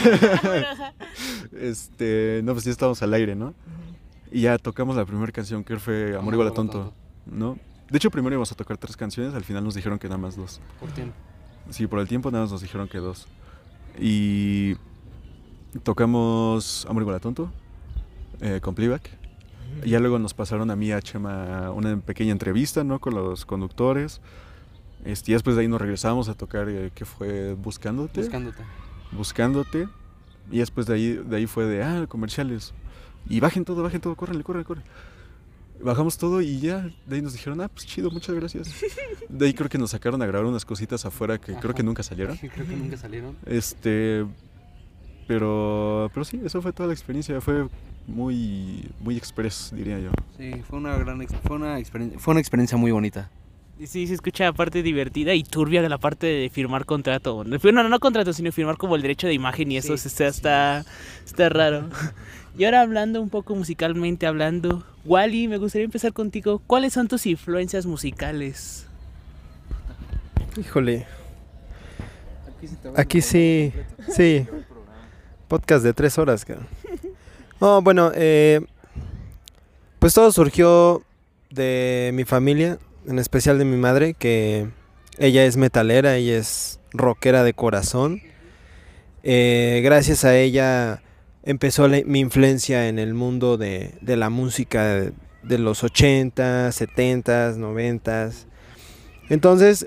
No, pues ya estábamos al aire, ¿no? Y ya tocamos la primera canción, que fue Amor igual a tonto, ¿no? De hecho, primero íbamos a tocar 3 canciones, al final nos dijeron que nada más 2. Por tiempo. Sí, por el tiempo nada más nos dijeron que 2. Y tocamos Amor igual a tonto, con playback. Y ya luego nos pasaron a mí, a Chema, una pequeña entrevista, ¿no? Con los conductores. Y después de ahí nos regresamos a tocar, que fue Buscándote. Buscándote. Y después de ahí fue de, comerciales. Y bajen todo, córrenle. Bajamos todo y ya, de ahí nos dijeron, pues chido, muchas gracias. De ahí creo que nos sacaron a grabar unas cositas afuera que creo que nunca salieron. Creo que nunca salieron. Pero sí, eso fue toda la experiencia, fue muy express, diría yo. Sí, fue una experiencia muy bonita. Sí, se escucha la parte divertida y turbia de la parte de firmar contrato. No contrato, sino firmar como el derecho de imagen y eso está raro. Y ahora hablando un poco musicalmente hablando, Wally, me gustaría empezar contigo. ¿Cuáles son tus influencias musicales? Híjole. Aquí sí. Podcast de 3 horas, cara. Bueno, pues todo surgió de mi familia, en especial de mi madre, que ella es metalera, ella es rockera de corazón. Gracias a ella empezó mi influencia en el mundo de la música de los 80s, 70s, 90s. Entonces,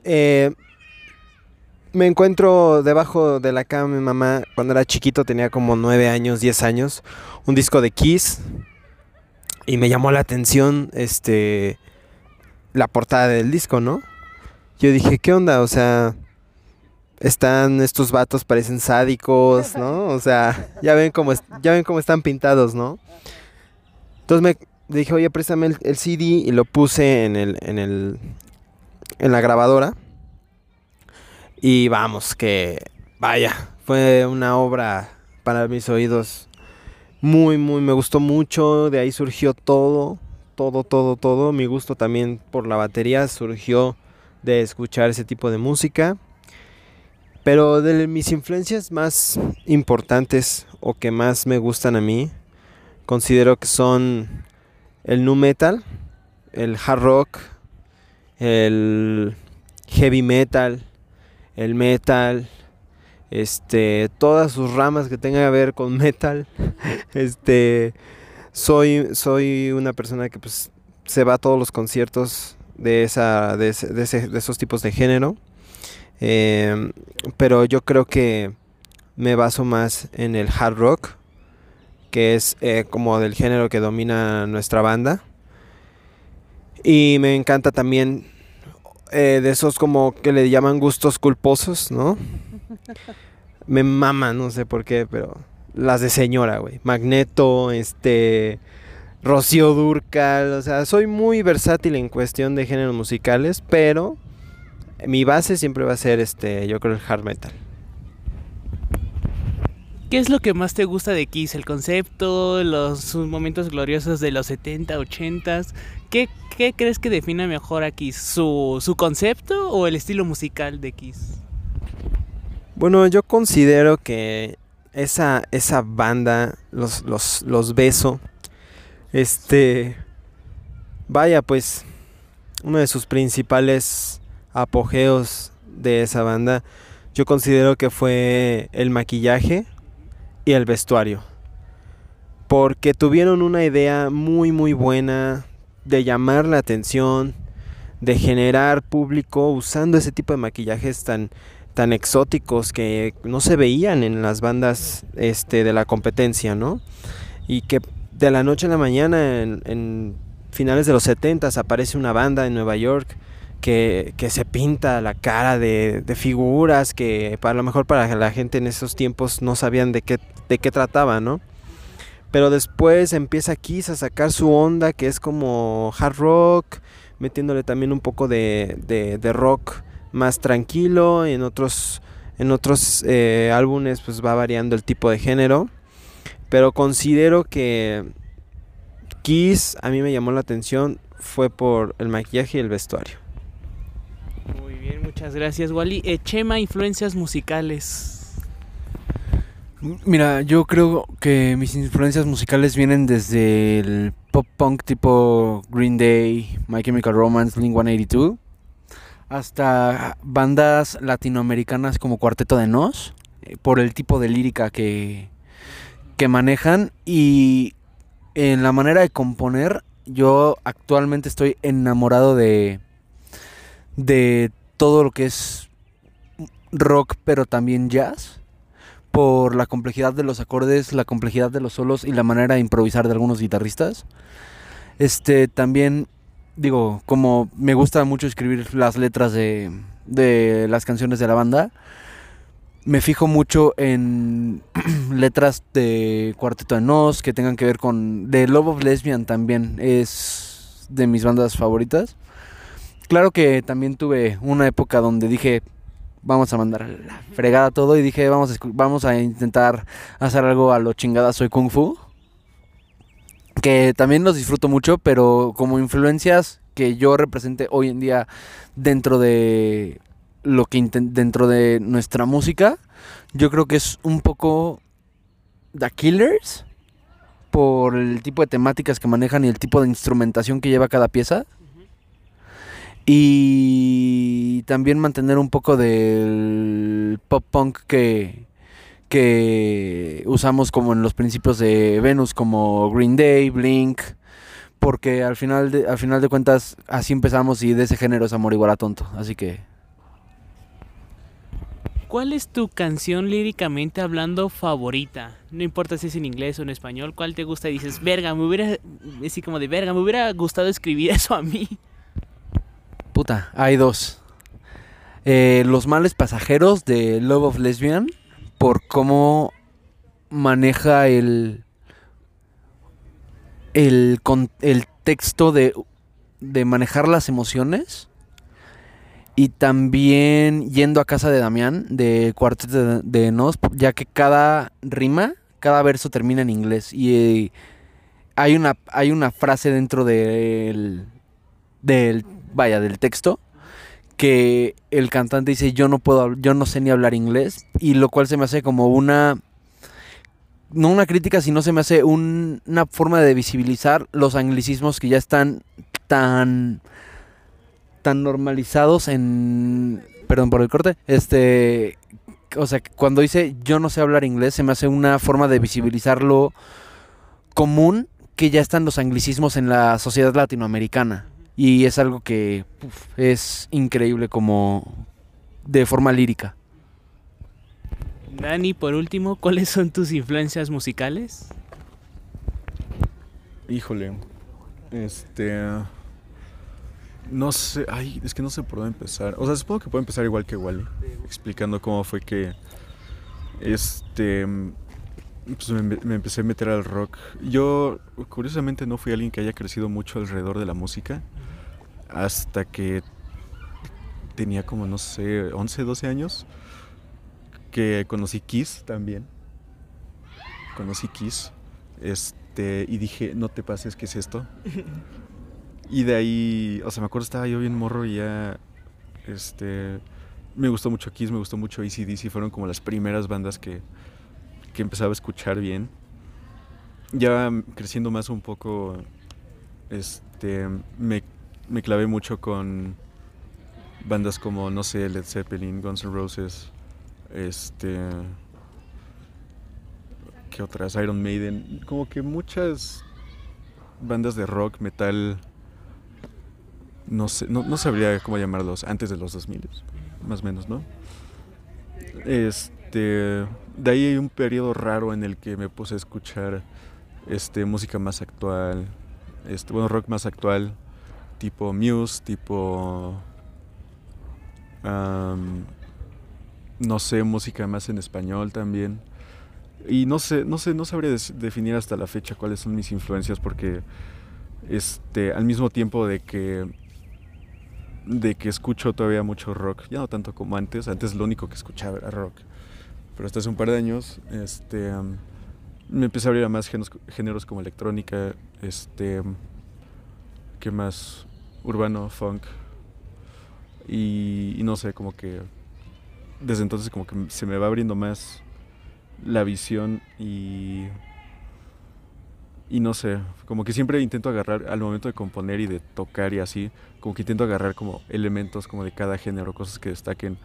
me encuentro debajo de la cama de mi mamá, cuando era chiquito, tenía como 9 años, 10 años, un disco de Kiss, y me llamó la atención la portada del disco, ¿no? Yo dije, ¿qué onda? O sea, estos vatos parecen sádicos, ¿no? O sea, ya ven cómo están pintados, ¿no? Entonces me dije, oye, préstame el CD, y lo puse en la grabadora. Y vamos, vaya, fue una obra para mis oídos me gustó mucho. De ahí surgió todo. Mi gusto también por la batería surgió de escuchar ese tipo de música. Pero de mis influencias más importantes o que más me gustan a mí, considero que son el nu metal, el hard rock, el heavy metal, el metal, todas sus ramas que tengan que ver con metal. Soy una persona que pues se va a todos los conciertos de esos tipos de género. Pero yo creo que me baso más en el hard rock, que es como del género que domina nuestra banda. Y me encanta también de esos como que le llaman gustos culposos, ¿no? Me mama, no sé por qué, pero las de señora, güey. Magneto, Rocío Dúrcal, o sea, soy muy versátil en cuestión de géneros musicales, pero mi base siempre va a ser yo creo el hard metal. ¿Qué es lo que más te gusta de Kiss? ¿El concepto? ¿Sus momentos gloriosos de los 70, 80? ¿Qué crees que define mejor a Kiss? ¿Su concepto o el estilo musical de Kiss? Bueno, yo considero que esa banda, los beso. Vaya, pues, uno de sus principales apogeos de esa banda, yo considero que fue el maquillaje y el vestuario, porque tuvieron una idea muy muy buena de llamar la atención, de generar público usando ese tipo de maquillajes tan exóticos que no se veían en las bandas de la competencia, ¿no? Y que de la noche a la mañana en finales de los 70s aparece una banda en Nueva York que se pinta la cara de figuras que a lo mejor para la gente en esos tiempos no sabían de qué trataba, ¿no? Pero después empieza Kiss a sacar su onda, que es como hard rock, metiéndole también un poco de rock más tranquilo. En otros álbumes pues va variando el tipo de género, pero considero que Kiss a mí me llamó la atención fue por el maquillaje y el vestuario. Muy bien, muchas gracias, Wally. Chema, influencias musicales. Mira, yo creo que mis influencias musicales vienen desde el pop punk tipo Green Day, My Chemical Romance, Blink-182, hasta bandas latinoamericanas como Cuarteto de Nos, por el tipo de lírica que manejan, y en la manera de componer. Yo actualmente estoy enamorado de todo lo que es rock, pero también jazz, por la complejidad de los acordes, la complejidad de los solos y la manera de improvisar de algunos guitarristas. También, digo, como me gusta mucho escribir las letras de las canciones de la banda, me fijo mucho en letras de Cuarteto de Nos que tengan que ver con... The Love of Lesbian también es de mis bandas favoritas. Claro que también tuve una época donde dije, vamos a mandar la fregada todo, y dije, vamos a intentar hacer algo a lo chingada soy Kung Fu, que también los disfruto mucho, pero como influencias que yo represente hoy en día dentro de lo que dentro de nuestra música, yo creo que es un poco The Killers, por el tipo de temáticas que manejan y el tipo de instrumentación que lleva cada pieza. Y también mantener un poco del pop punk que usamos como en los principios de Venus, como Green Day, Blink, porque al final de cuentas así empezamos, y de ese género es Amor igual a tonto, así que... ¿Cuál es tu canción líricamente hablando favorita? No importa si es en inglés o en español, ¿cuál te gusta? Y dices, verga, me hubiera gustado escribir eso a mí. Puta, hay dos. Los males pasajeros de Love of Lesbian, por cómo maneja el texto de manejar las emociones. Y también Yendo a casa de Damián, de Cuarteto de Nos, ya que cada rima, cada verso termina en inglés. Y hay una frase dentro del texto, que el cantante dice, yo no sé ni hablar inglés, y lo cual se me hace como no una crítica, sino se me hace una forma de visibilizar los anglicismos que ya están tan normalizados en perdón por el corte, o sea, cuando dice yo no sé hablar inglés, se me hace una forma de visibilizar lo común que ya están los anglicismos en la sociedad latinoamericana. Y es algo que es increíble como de forma lírica. Dani, por último, ¿cuáles son tus influencias musicales? Híjole, no sé, es que no sé por dónde empezar. O sea, supongo que puedo empezar igual que Wally, explicando cómo fue que, pues me empecé a meter al rock. Yo, curiosamente, no fui alguien que haya crecido mucho alrededor de la música, hasta que tenía como, no sé, 11, 12 años, que conocí Kiss también. Conocí Kiss, y dije, no te pases, ¿qué es esto? Y de ahí, o sea, me acuerdo, estaba yo bien morro y ya, me gustó mucho Kiss, me gustó mucho AC/DC, fueron como las primeras bandas que empezaba a escuchar bien. Ya creciendo más un poco, me clavé mucho con bandas como, no sé, Led Zeppelin, Guns N' Roses, ¿qué otras? Iron Maiden, como que muchas bandas de rock, metal, no sé, no sabría cómo llamarlos, antes de los 2000, más o menos, ¿no? De ahí hay un periodo raro en el que me puse a escuchar música más actual, bueno, rock más actual, tipo Muse, tipo no sé, música más en español también. Y no sabría definir hasta la fecha cuáles son mis influencias, porque al mismo tiempo de que escucho todavía mucho rock, ya no tanto como antes lo único que escuchaba era rock, pero hasta hace un par de años me empecé a abrir a más géneros como electrónica, ¿qué más? Urbano, funk, y no sé, como que desde entonces como que se me va abriendo más la visión y no sé, como que siempre intento agarrar al momento de componer y de tocar y así, como que intento agarrar como elementos como de cada género, cosas que destaquen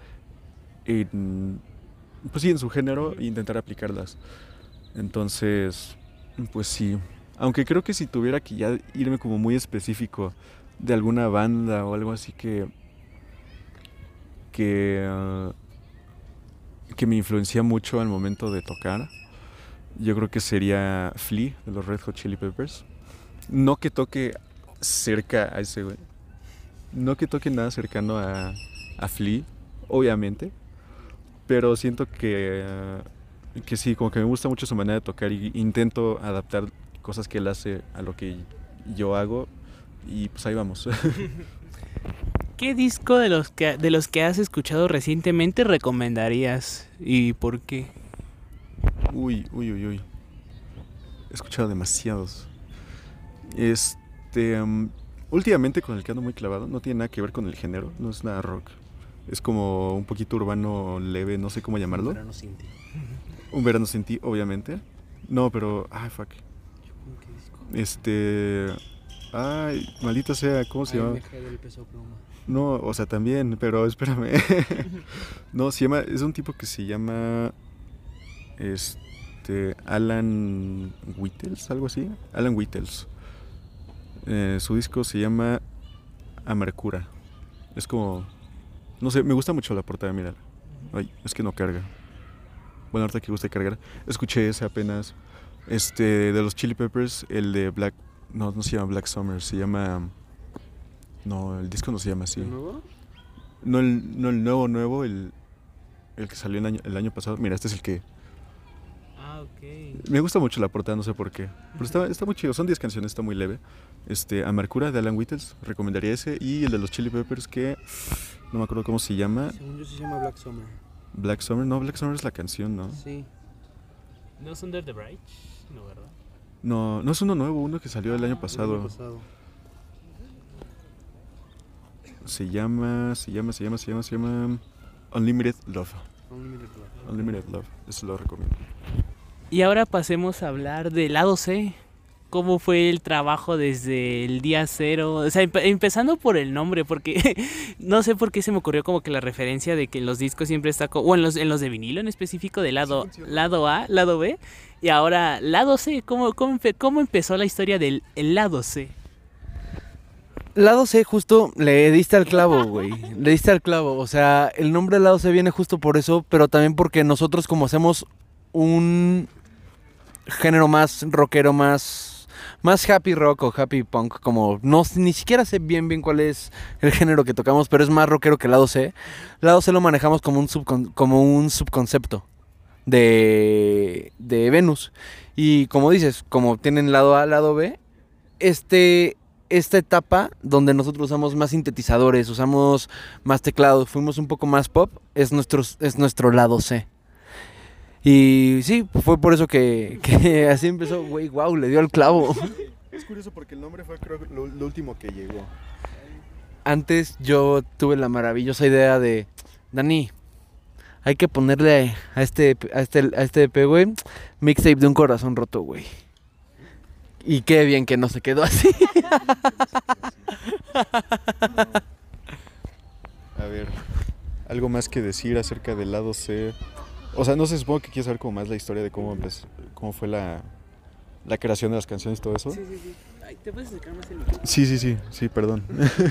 pues sí, en su género, e intentar aplicarlas. Entonces, pues sí, aunque creo que si tuviera que ya irme como muy específico de alguna banda o algo así que me influencia mucho al momento de tocar, yo creo que sería Flea, de los Red Hot Chili Peppers. No que toque cerca a ese güey, no que toque nada cercano a Flea, obviamente, pero siento que sí, como que me gusta mucho su manera de tocar y intento adaptar cosas que él hace a lo que yo hago, y pues ahí vamos. ¿Qué disco de los que has escuchado recientemente recomendarías y por qué? Uy. He escuchado demasiados. Últimamente con el que ando muy clavado, no tiene nada que ver con el género, no es nada rock. Es como un poquito urbano leve, no sé cómo llamarlo. Un verano sin ti. Un verano sin ti, obviamente. No, pero... fuck. Maldita sea, ¿cómo se llama? No, o sea, también, pero espérame. No, es un tipo que se llama... Alan Whittles, algo así. Alan Whittles. Su disco se llama Amarcura. Es como... No sé, me gusta mucho la portada, mira. Ay, es que no carga. Bueno, ahorita que gusta cargar. Escuché ese apenas. De los Chili Peppers, el de Black... No se llama Black Summer, se llama... No, el disco no se llama así. ¿El nuevo? No el nuevo, el que salió el año pasado. Mira, este es el que... Ok. Me gusta mucho la portada, no sé por qué. Pero está muy chido, son 10 canciones, está muy leve. Amarcura de Alan Whittles, recomendaría ese. Y el de los Chili Peppers, que no me acuerdo cómo se llama. Según yo se llama Black Summer. Black Summer, no, Black Summer es la canción, ¿no? Sí. ¿No es Under the Bridge? No, ¿verdad? No es uno nuevo, uno que salió el año pasado. Se llama Unlimited Love. Unlimited Love, eso lo recomiendo. Y ahora pasemos a hablar del lado C. cómo fue el trabajo desde el día cero. O sea, empezando por el nombre, porque no sé por qué se me ocurrió como que la referencia de que en los discos siempre está, o en los de vinilo en específico, de lado A, lado B, y ahora lado C. ¿Cómo empezó la historia del el lado C? Lado C, justo le diste al clavo, güey. Le diste al clavo. O sea, el nombre Lado C viene justo por eso, pero también porque nosotros, como hacemos un género más rockero, más happy rock o happy punk, como no ni siquiera sé bien cuál es el género que tocamos, pero es más rockero que Lado C. Lado C lo manejamos como un subconcepto de Venus. Y como dices, como tienen lado A, lado B, esta etapa donde nosotros usamos más sintetizadores, usamos más teclados, fuimos un poco más pop, es nuestro lado C. Y sí, fue por eso que así empezó, güey, wow, le dio al clavo. Es curioso porque el nombre fue, creo, lo último que llegó. Antes yo tuve la maravillosa idea de, Dani, hay que ponerle a este EP, güey, mixtape de un corazón roto, güey. Y qué bien que no se quedó así. A ver, algo más que decir acerca del lado C. O sea, no sé, supongo que quieres saber como más la historia de cómo cómo fue la creación de las canciones y todo eso. Sí. Ay, ¿te puedes acercar más el Sí, perdón.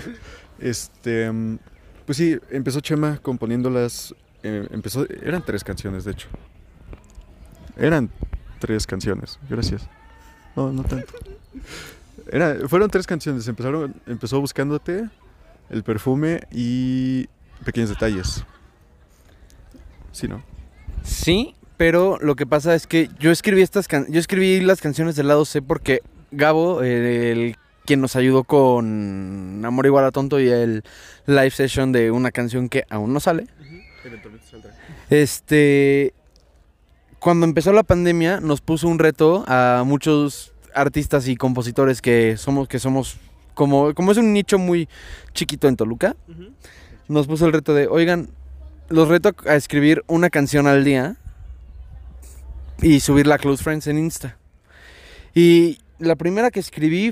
Pues sí, empezó Chema componiéndolas. Eran 3 canciones, de hecho. Eran 3 canciones, gracias. No tanto. Fueron 3 canciones. Empezó Buscándote, El Perfume y Pequeños Detalles. Sí, ¿no? Sí, pero lo que pasa es que yo escribí las canciones del lado C porque Gabo, quien nos ayudó con Amor Igual a Tonto y el live session de una canción que aún no sale. Eventualmente saldrá. Cuando empezó la pandemia nos puso un reto a muchos artistas y compositores que somos como es un nicho muy chiquito en Toluca, nos puso el reto de, oigan, los reto a escribir una canción al día y subirla a Close Friends en Insta. Y la primera que escribí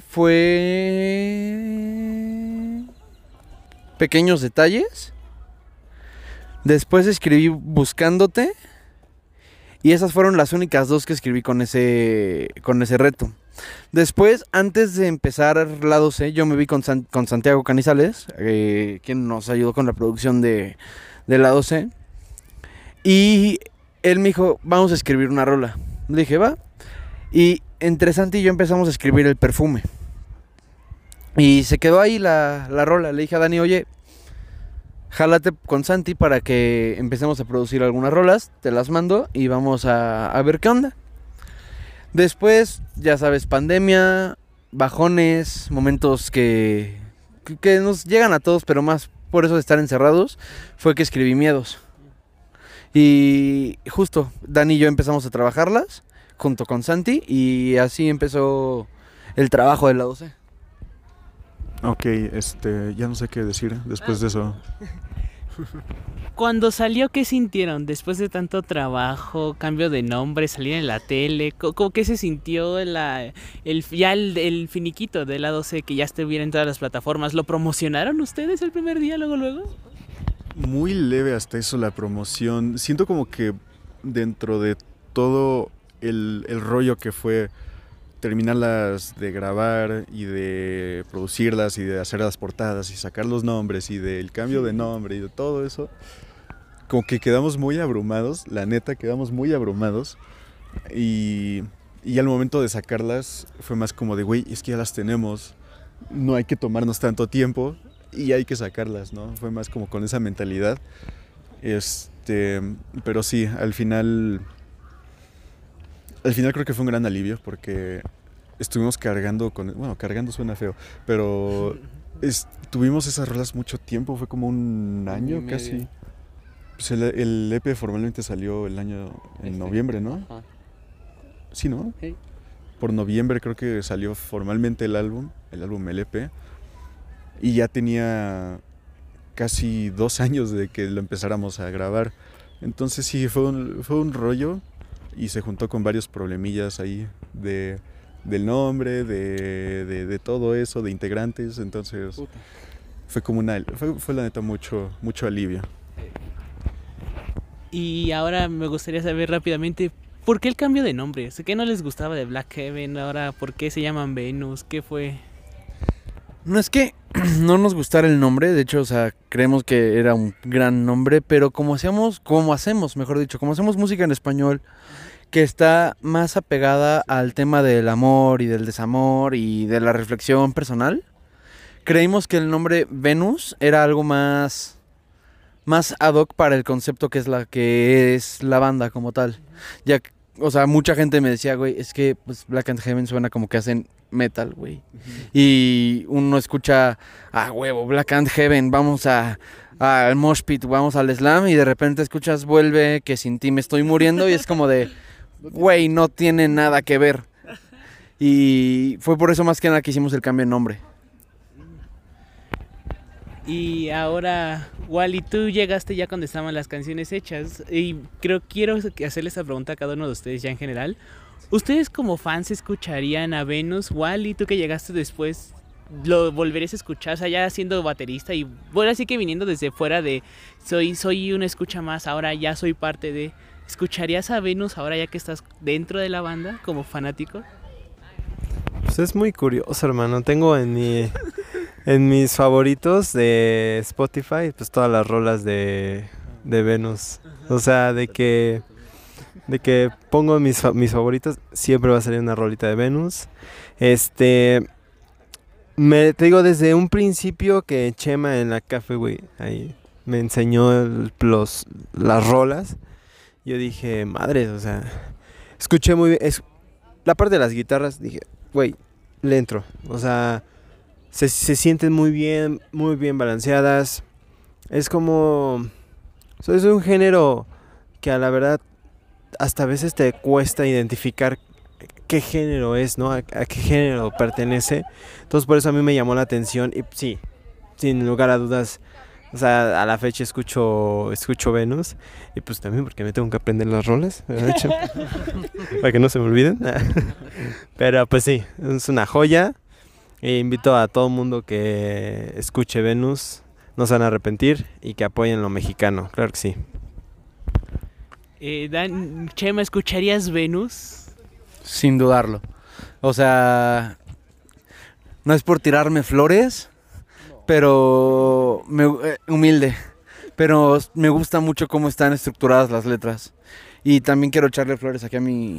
fue Pequeños Detalles. Después escribí Buscándote. Y esas fueron las únicas 2 que escribí con ese reto. Después, antes de empezar Lado C, yo me vi con Santiago Canizales, quien nos ayudó con la producción de Lado C. Y él me dijo, vamos a escribir una rola. Le dije, va. Y entre Santi y yo empezamos a escribir El Perfume. Y se quedó ahí la rola. Le dije a Dani, oye, jálate con Santi para que empecemos a producir algunas rolas, te las mando y vamos a ver qué onda. Después, ya sabes, pandemia, bajones, momentos que nos llegan a todos, pero más por eso de estar encerrados, fue que escribí Miedos. Y justo, Dani y yo empezamos a trabajarlas junto con Santi y así empezó el trabajo del lado C. Ok, ya no sé qué decir después de eso. Cuando salió, ¿qué sintieron? Después de tanto trabajo, cambio de nombre, salir en la tele, ¿qué se sintió el finiquito del lado C, que ya estuviera en todas las plataformas? ¿Lo promocionaron ustedes el primer día, luego? Muy leve hasta eso la promoción. Siento como que dentro de todo el rollo que fue terminarlas de grabar y de producirlas y de hacer las portadas y sacar los nombres y del cambio de nombre y de todo eso, como que quedamos muy abrumados, la neta quedamos muy abrumados y al momento de sacarlas fue más como de, güey, es que ya las tenemos, no hay que tomarnos tanto tiempo y hay que sacarlas, ¿no? Fue más como con esa mentalidad, pero sí, al final creo que fue un gran alivio porque estuvimos cargando cargando suena feo, pero tuvimos esas rolas mucho tiempo, fue como un año casi. Pues el EP formalmente salió en noviembre, ¿no? Ajá. Sí, ¿no? Sí. Por noviembre creo que salió formalmente el álbum LP, y ya tenía casi 2 años de que lo empezáramos a grabar. Entonces sí, fue un rollo. Y se juntó con varios problemillas ahí de del nombre, de todo eso, de integrantes, entonces fue como fue la neta mucho alivio. Y ahora me gustaría saber rápidamente, ¿por qué el cambio de nombre? Sé que no les gustaba de Black Heaven, ahora ¿por qué se llaman Venus? ¿Qué fue? No es que no nos gustara el nombre, de hecho, o sea, creemos que era un gran nombre, pero como hacemos música en español, que está más apegada al tema del amor y del desamor y de la reflexión personal, creímos que el nombre Venus era algo más ad hoc para el concepto que es la banda como tal. Ya, o sea, mucha gente me decía, güey, es que pues, Black and Heaven suena como que hacen metal, güey. Y uno escucha, huevo, Black and Heaven, vamos al mosh pit, vamos al slam, y de repente escuchas Vuelve, que sin ti me estoy muriendo, y es como de, güey, no tiene nada que ver. Y fue por eso más que nada que hicimos el cambio de nombre. Y ahora, Wally, tú llegaste ya cuando estaban las canciones hechas y quiero hacerle esta pregunta a cada uno de ustedes ya en general. ¿Ustedes como fans escucharían a Venus? Wally, tú que llegaste después, ¿lo volverías a escuchar? O sea, ya siendo baterista y bueno, así que viniendo desde fuera de soy una escucha más, ahora ya soy parte de... ¿Escucharías a Venus ahora ya que estás dentro de la banda como fanático? Pues es muy curioso, hermano. Tengo en mis favoritos de Spotify, pues todas las rolas de Venus. O sea, de que pongo mis favoritos, siempre va a salir una rolita de Venus. Te digo, desde un principio que Chema en la Café, güey, ahí me enseñó las rolas. Yo dije, madre, o sea, escuché muy bien. La parte de las guitarras, dije, güey, le entro. O sea, se sienten muy bien balanceadas. Es como... es un género que a la verdad hasta a veces te cuesta identificar qué género es, ¿no? A qué género pertenece. Entonces por eso a mí me llamó la atención y sí, sin lugar a dudas, o sea, a la fecha escucho Venus y pues también porque me tengo que aprender las rolas, de hecho, para que no se me olviden. Pero pues sí, es una joya. E invito a todo mundo que escuche Venus, no se van a arrepentir y que apoyen lo mexicano, claro que sí. Chema, ¿escucharías Venus? Sin dudarlo. O sea, no es por tirarme flores, pero humilde. Pero me gusta mucho cómo están estructuradas las letras. Y también quiero echarle flores a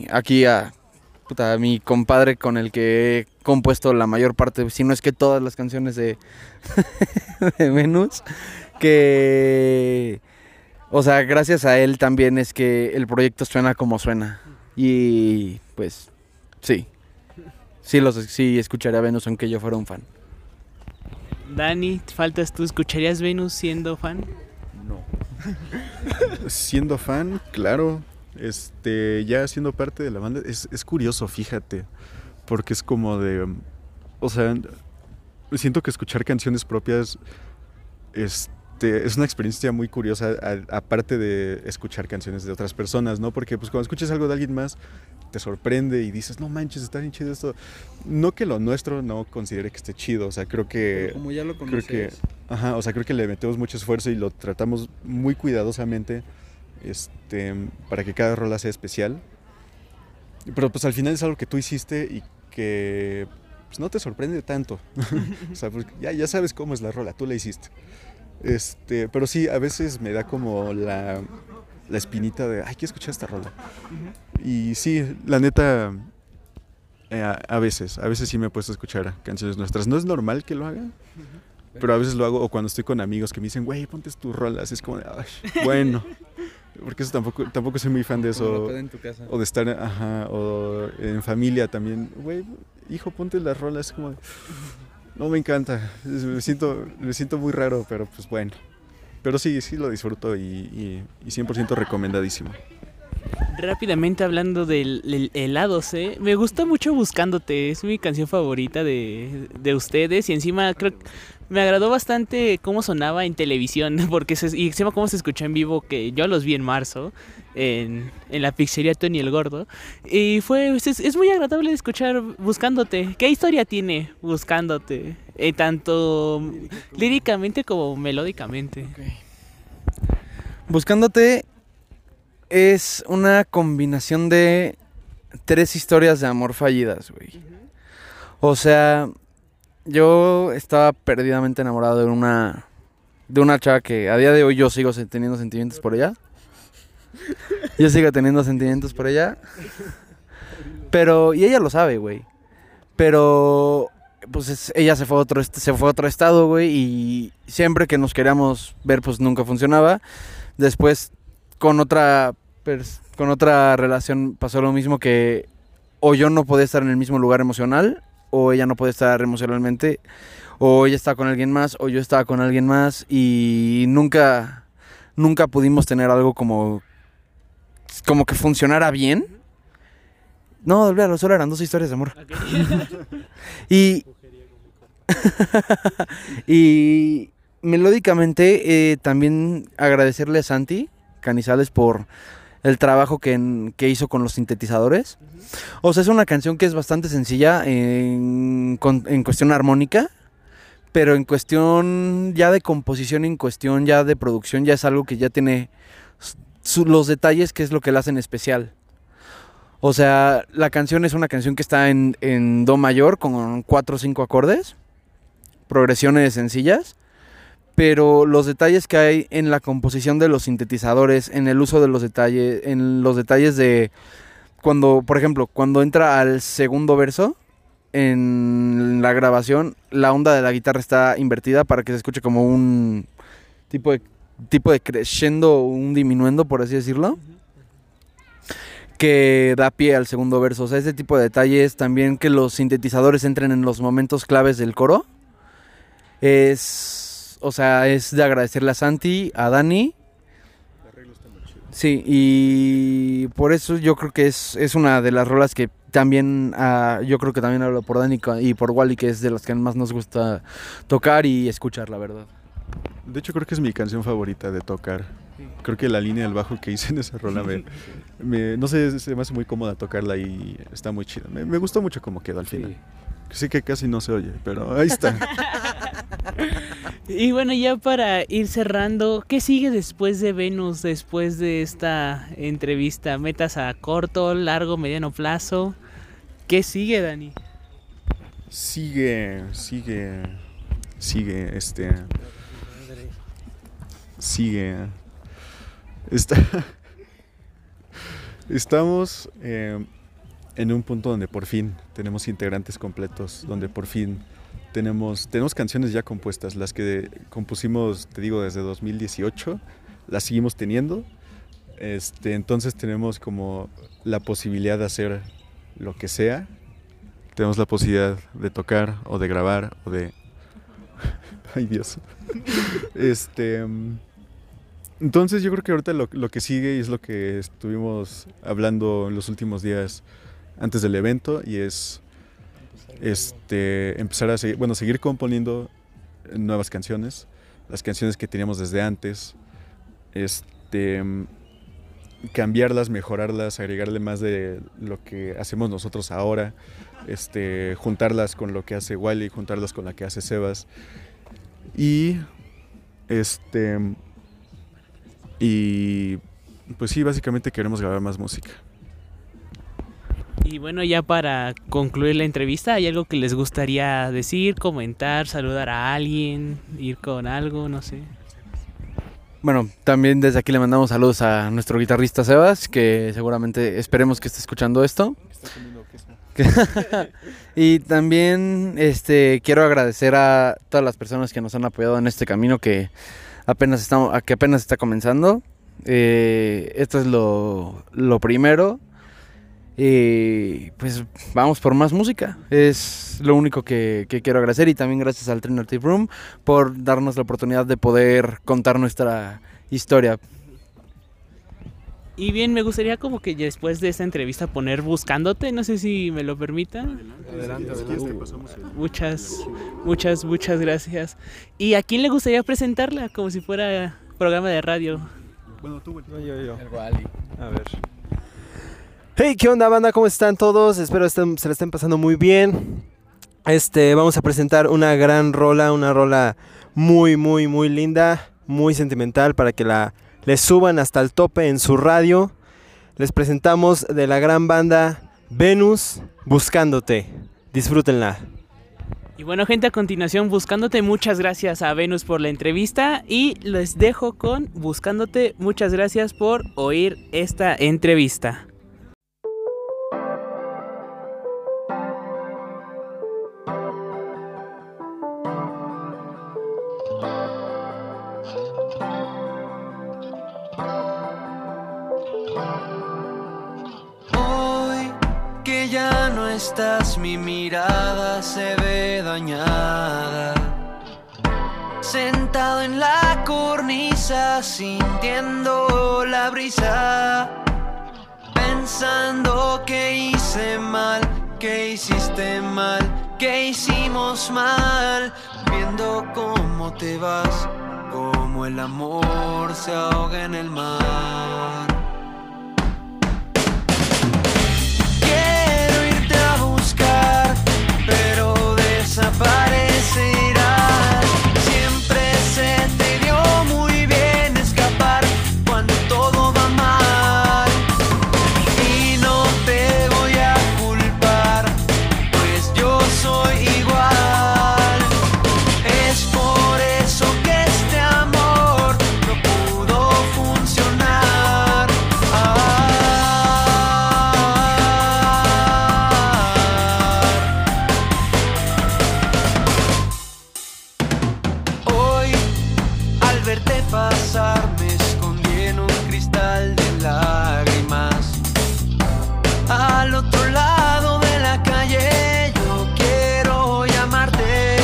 mi compadre con el que he compuesto la mayor parte, si no es que todas las canciones de Venus, que, o sea, gracias a él también es que el proyecto suena como suena. Y pues, sí escucharía a Venus aunque yo fuera un fan. Dani, faltas tú, ¿escucharías Venus siendo fan? No. Siendo fan, claro. Ya siendo parte de la banda, es curioso, fíjate, porque es como de, o sea, siento que escuchar canciones propias, es una experiencia muy curiosa, aparte de escuchar canciones de otras personas, ¿no? Porque pues cuando escuchas algo de alguien más, te sorprende y dices, no manches, está bien chido esto. No que lo nuestro no considere que esté chido, o sea, creo que... Pero como ya lo conoces. Creo que le metemos mucho esfuerzo y lo tratamos muy cuidadosamente, para que cada rola sea especial. Pero pues al final es algo que tú hiciste y que pues, no te sorprende tanto. O sea, pues, ya sabes cómo es la rola, tú la hiciste. Pero sí, a veces me da como la espinita de, hay que escuchar esta rola. Y sí, la neta, a veces sí me he puesto a escuchar canciones nuestras. No es normal que lo haga, pero a veces lo hago, o cuando estoy con amigos que me dicen, güey, ponte tus rolas, es como de, ay, bueno, porque eso tampoco soy muy fan de eso. En tu casa. O de estar, o en familia también, güey, hijo, ponte las rolas, es como de, no me encanta, me siento muy raro, pero pues bueno. Pero sí lo disfruto y 100% recomendadísimo. Rápidamente hablando del helados, me gusta mucho Buscándote, es mi canción favorita de ustedes y encima creo que me agradó bastante cómo sonaba en televisión, y encima cómo se escuchó en vivo, que yo los vi en marzo en la pizzería Tony el Gordo y es muy agradable escuchar Buscándote. ¿Qué historia tiene Buscándote? Tanto líricamente como melódicamente. Okay. Buscándote es una combinación de 3 historias de amor fallidas, güey. O sea, yo estaba perdidamente enamorado de una chava que a día de hoy yo sigo teniendo sentimientos por ella. Yo sigo teniendo sentimientos por ella. Y ella lo sabe, güey. Pero pues ella se fue a otro estado, güey, y siempre que nos queríamos ver pues nunca funcionaba. Después con otra relación pasó lo mismo, que o yo no podía estar en el mismo lugar emocional, o ella no podía estar emocionalmente, o ella estaba con alguien más, o yo estaba con alguien más, y nunca pudimos tener algo como que funcionara bien. No, olvídalo, solo eran 2 historias de amor. Okay. Y melódicamente también agradecerle a Santi Canizales por el trabajo que hizo con los sintetizadores. O sea, es una canción que es bastante sencilla en cuestión armónica, pero en cuestión ya de composición, en cuestión ya de producción, ya es algo que ya tiene los detalles, que es lo que la hacen especial. O sea, la canción es una canción que está en do mayor con 4 o 5 acordes, progresiones sencillas, pero los detalles que hay en la composición de los sintetizadores, en el uso de los detalles, en los detalles de cuando, por ejemplo, cuando entra al segundo verso en la grabación, la onda de la guitarra está invertida para que se escuche como un tipo de crescendo, un diminuendo, por así decirlo, que da pie al segundo verso. O sea, ese tipo de detalles, también que los sintetizadores entren en los momentos claves del coro, es de agradecerle a Santi, a Dani. Sí, y por eso yo creo que es una de las rolas que también, yo creo que también hablo por Dani y por Wally, que es de las que más nos gusta tocar y escuchar, la verdad. De hecho, creo que es mi canción favorita de tocar. Creo que la línea del bajo que hice en esa rola no sé, se me hace muy cómoda tocarla y está muy chida. Me gustó mucho cómo quedó al final. Sí que casi no se oye, pero ahí está. Y bueno, ya para ir cerrando, ¿qué sigue después de Venus, después de esta entrevista? ¿Metas a corto, largo, mediano plazo? ¿Qué sigue, Dani? Sigue. Estamos en un punto donde por fin tenemos integrantes completos, donde por fin tenemos canciones ya compuestas, las que compusimos, te digo, desde 2018, las seguimos teniendo. Entonces tenemos como la posibilidad de hacer lo que sea. Tenemos la posibilidad de tocar o de grabar o de... Ay, Dios. Entonces yo creo que ahorita lo que sigue es lo que estuvimos hablando en los últimos días antes del evento, y es empezar a seguir componiendo nuevas canciones, las canciones que teníamos desde antes, cambiarlas, mejorarlas, agregarle más de lo que hacemos nosotros ahora, juntarlas con lo que hace Wally, juntarlas con la que hace Sebas, y pues sí, básicamente queremos grabar más música. Y bueno, ya para concluir la entrevista, ¿hay algo que les gustaría decir, comentar, saludar a alguien, ir con algo, no sé? Bueno, también desde aquí le mandamos saludos a nuestro guitarrista Sebas, que seguramente esperemos que esté escuchando esto. Está comiendo queso. Y también quiero agradecer a todas las personas que nos han apoyado en este camino que apenas está comenzando. Esto es lo primero. Y pues vamos por más música. Es lo único que quiero agradecer. Y también gracias al Trinity Room por darnos la oportunidad de poder contar nuestra historia. Y bien, me gustaría como que después de esta entrevista poner Buscándote, no sé si me lo permitan. Adelante. Muchas gracias. ¿Y a quién le gustaría presentarla? Como si fuera programa de radio. Bueno, tú, güey. Yo. El Wally. A ver. Hey, ¿qué onda, banda? ¿Cómo están todos? Espero se la estén pasando muy bien. Vamos a presentar una gran rola, una rola muy linda, muy sentimental para que le suban hasta el tope en su radio. Les presentamos de la gran banda Venus, Buscándote. Disfrútenla. Y bueno, gente, a continuación, Buscándote. Muchas gracias a Venus por la entrevista y les dejo con Buscándote. Muchas gracias por oír esta entrevista. Estás, mi mirada se ve dañada. Sentado en la cornisa, sintiendo la brisa, pensando que hice mal, que hiciste mal, que hicimos mal, viendo cómo te vas, cómo el amor se ahoga en el mar. Pero desaparecerás. Siempre se te dio muy bien escapar cuando todo va mal. Y no te voy a culpar, pues yo soy igual. Es por eso que este amor no pudo funcionar. Pasar me escondí en un cristal de lágrimas. Al otro lado de la calle yo quiero llamarte,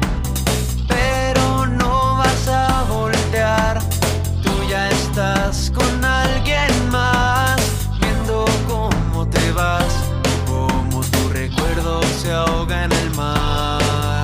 pero no vas a voltear. Tú ya estás con alguien más, viendo cómo te vas, cómo tu recuerdo se ahoga en el mar.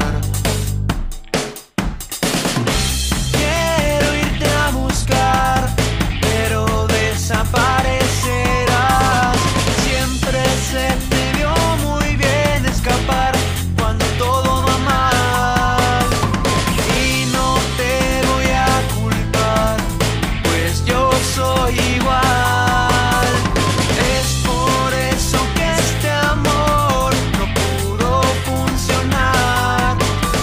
Pero desaparecerás. Siempre se te dio muy bien escapar cuando todo va mal. Y no te voy a culpar, pues yo soy igual. Es por eso que este amor no pudo funcionar.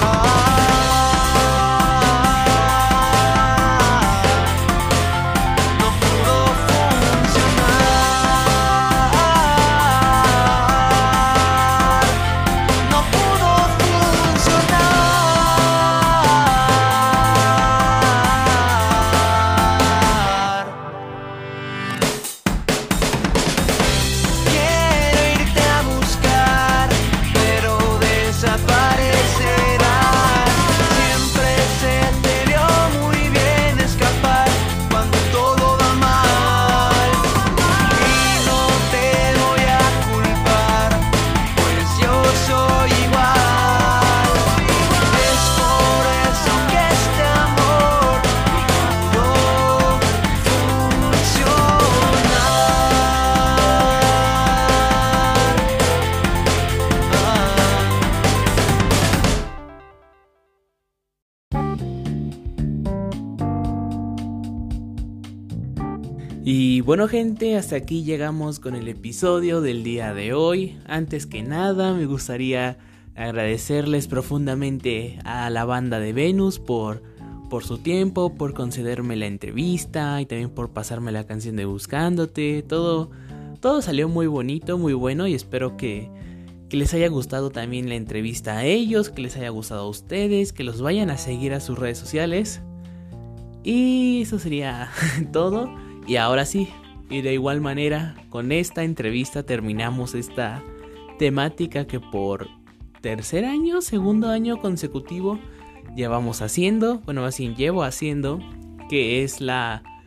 Y bueno, gente, hasta aquí llegamos con el episodio del día de hoy. Antes que nada, me gustaría agradecerles profundamente a la banda de Venus por su tiempo, por concederme la entrevista y también por pasarme la canción de Buscándote. Todo salió muy bonito, muy bueno, y espero que les haya gustado también la entrevista a ellos, que les haya gustado a ustedes, que los vayan a seguir a sus redes sociales. Y eso sería todo. Y ahora sí, y de igual manera, con esta entrevista terminamos esta temática que por segundo año consecutivo llevo haciendo, que es la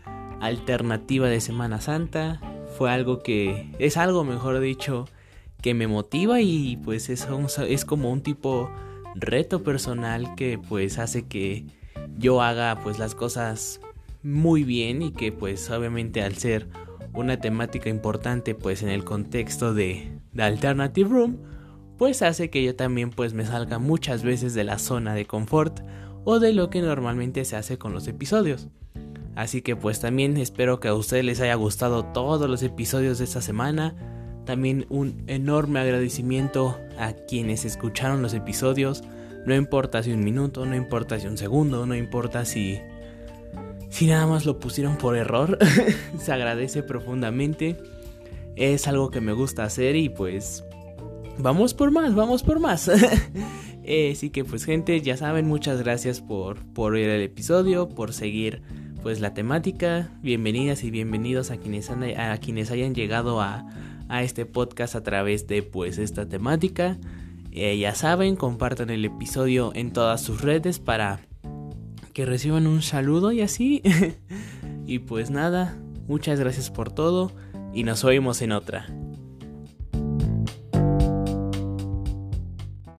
alternativa de Semana Santa. Es algo, mejor dicho, que me motiva y pues es como un tipo reto personal que pues hace que yo haga pues las cosas muy bien, y que pues obviamente al ser una temática importante pues en el contexto de Alternative Room, pues hace que yo también pues me salga muchas veces de la zona de confort o de lo que normalmente se hace con los episodios. Así que pues también espero que a ustedes les haya gustado todos los episodios de esta semana. También un enorme agradecimiento a quienes escucharon los episodios. No importa si un minuto, no importa si un segundo, no importa si nada más lo pusieron por error. Se agradece profundamente. Es algo que me gusta hacer y pues vamos por más. Así que pues gente, ya saben, muchas gracias por ver el episodio, por seguir pues la temática. Bienvenidas y bienvenidos a quienes hayan llegado a este podcast a través de pues esta temática. Ya saben, compartan el episodio en todas sus redes para que reciban un saludo y así. Y pues nada, muchas gracias por todo y nos oímos en otra.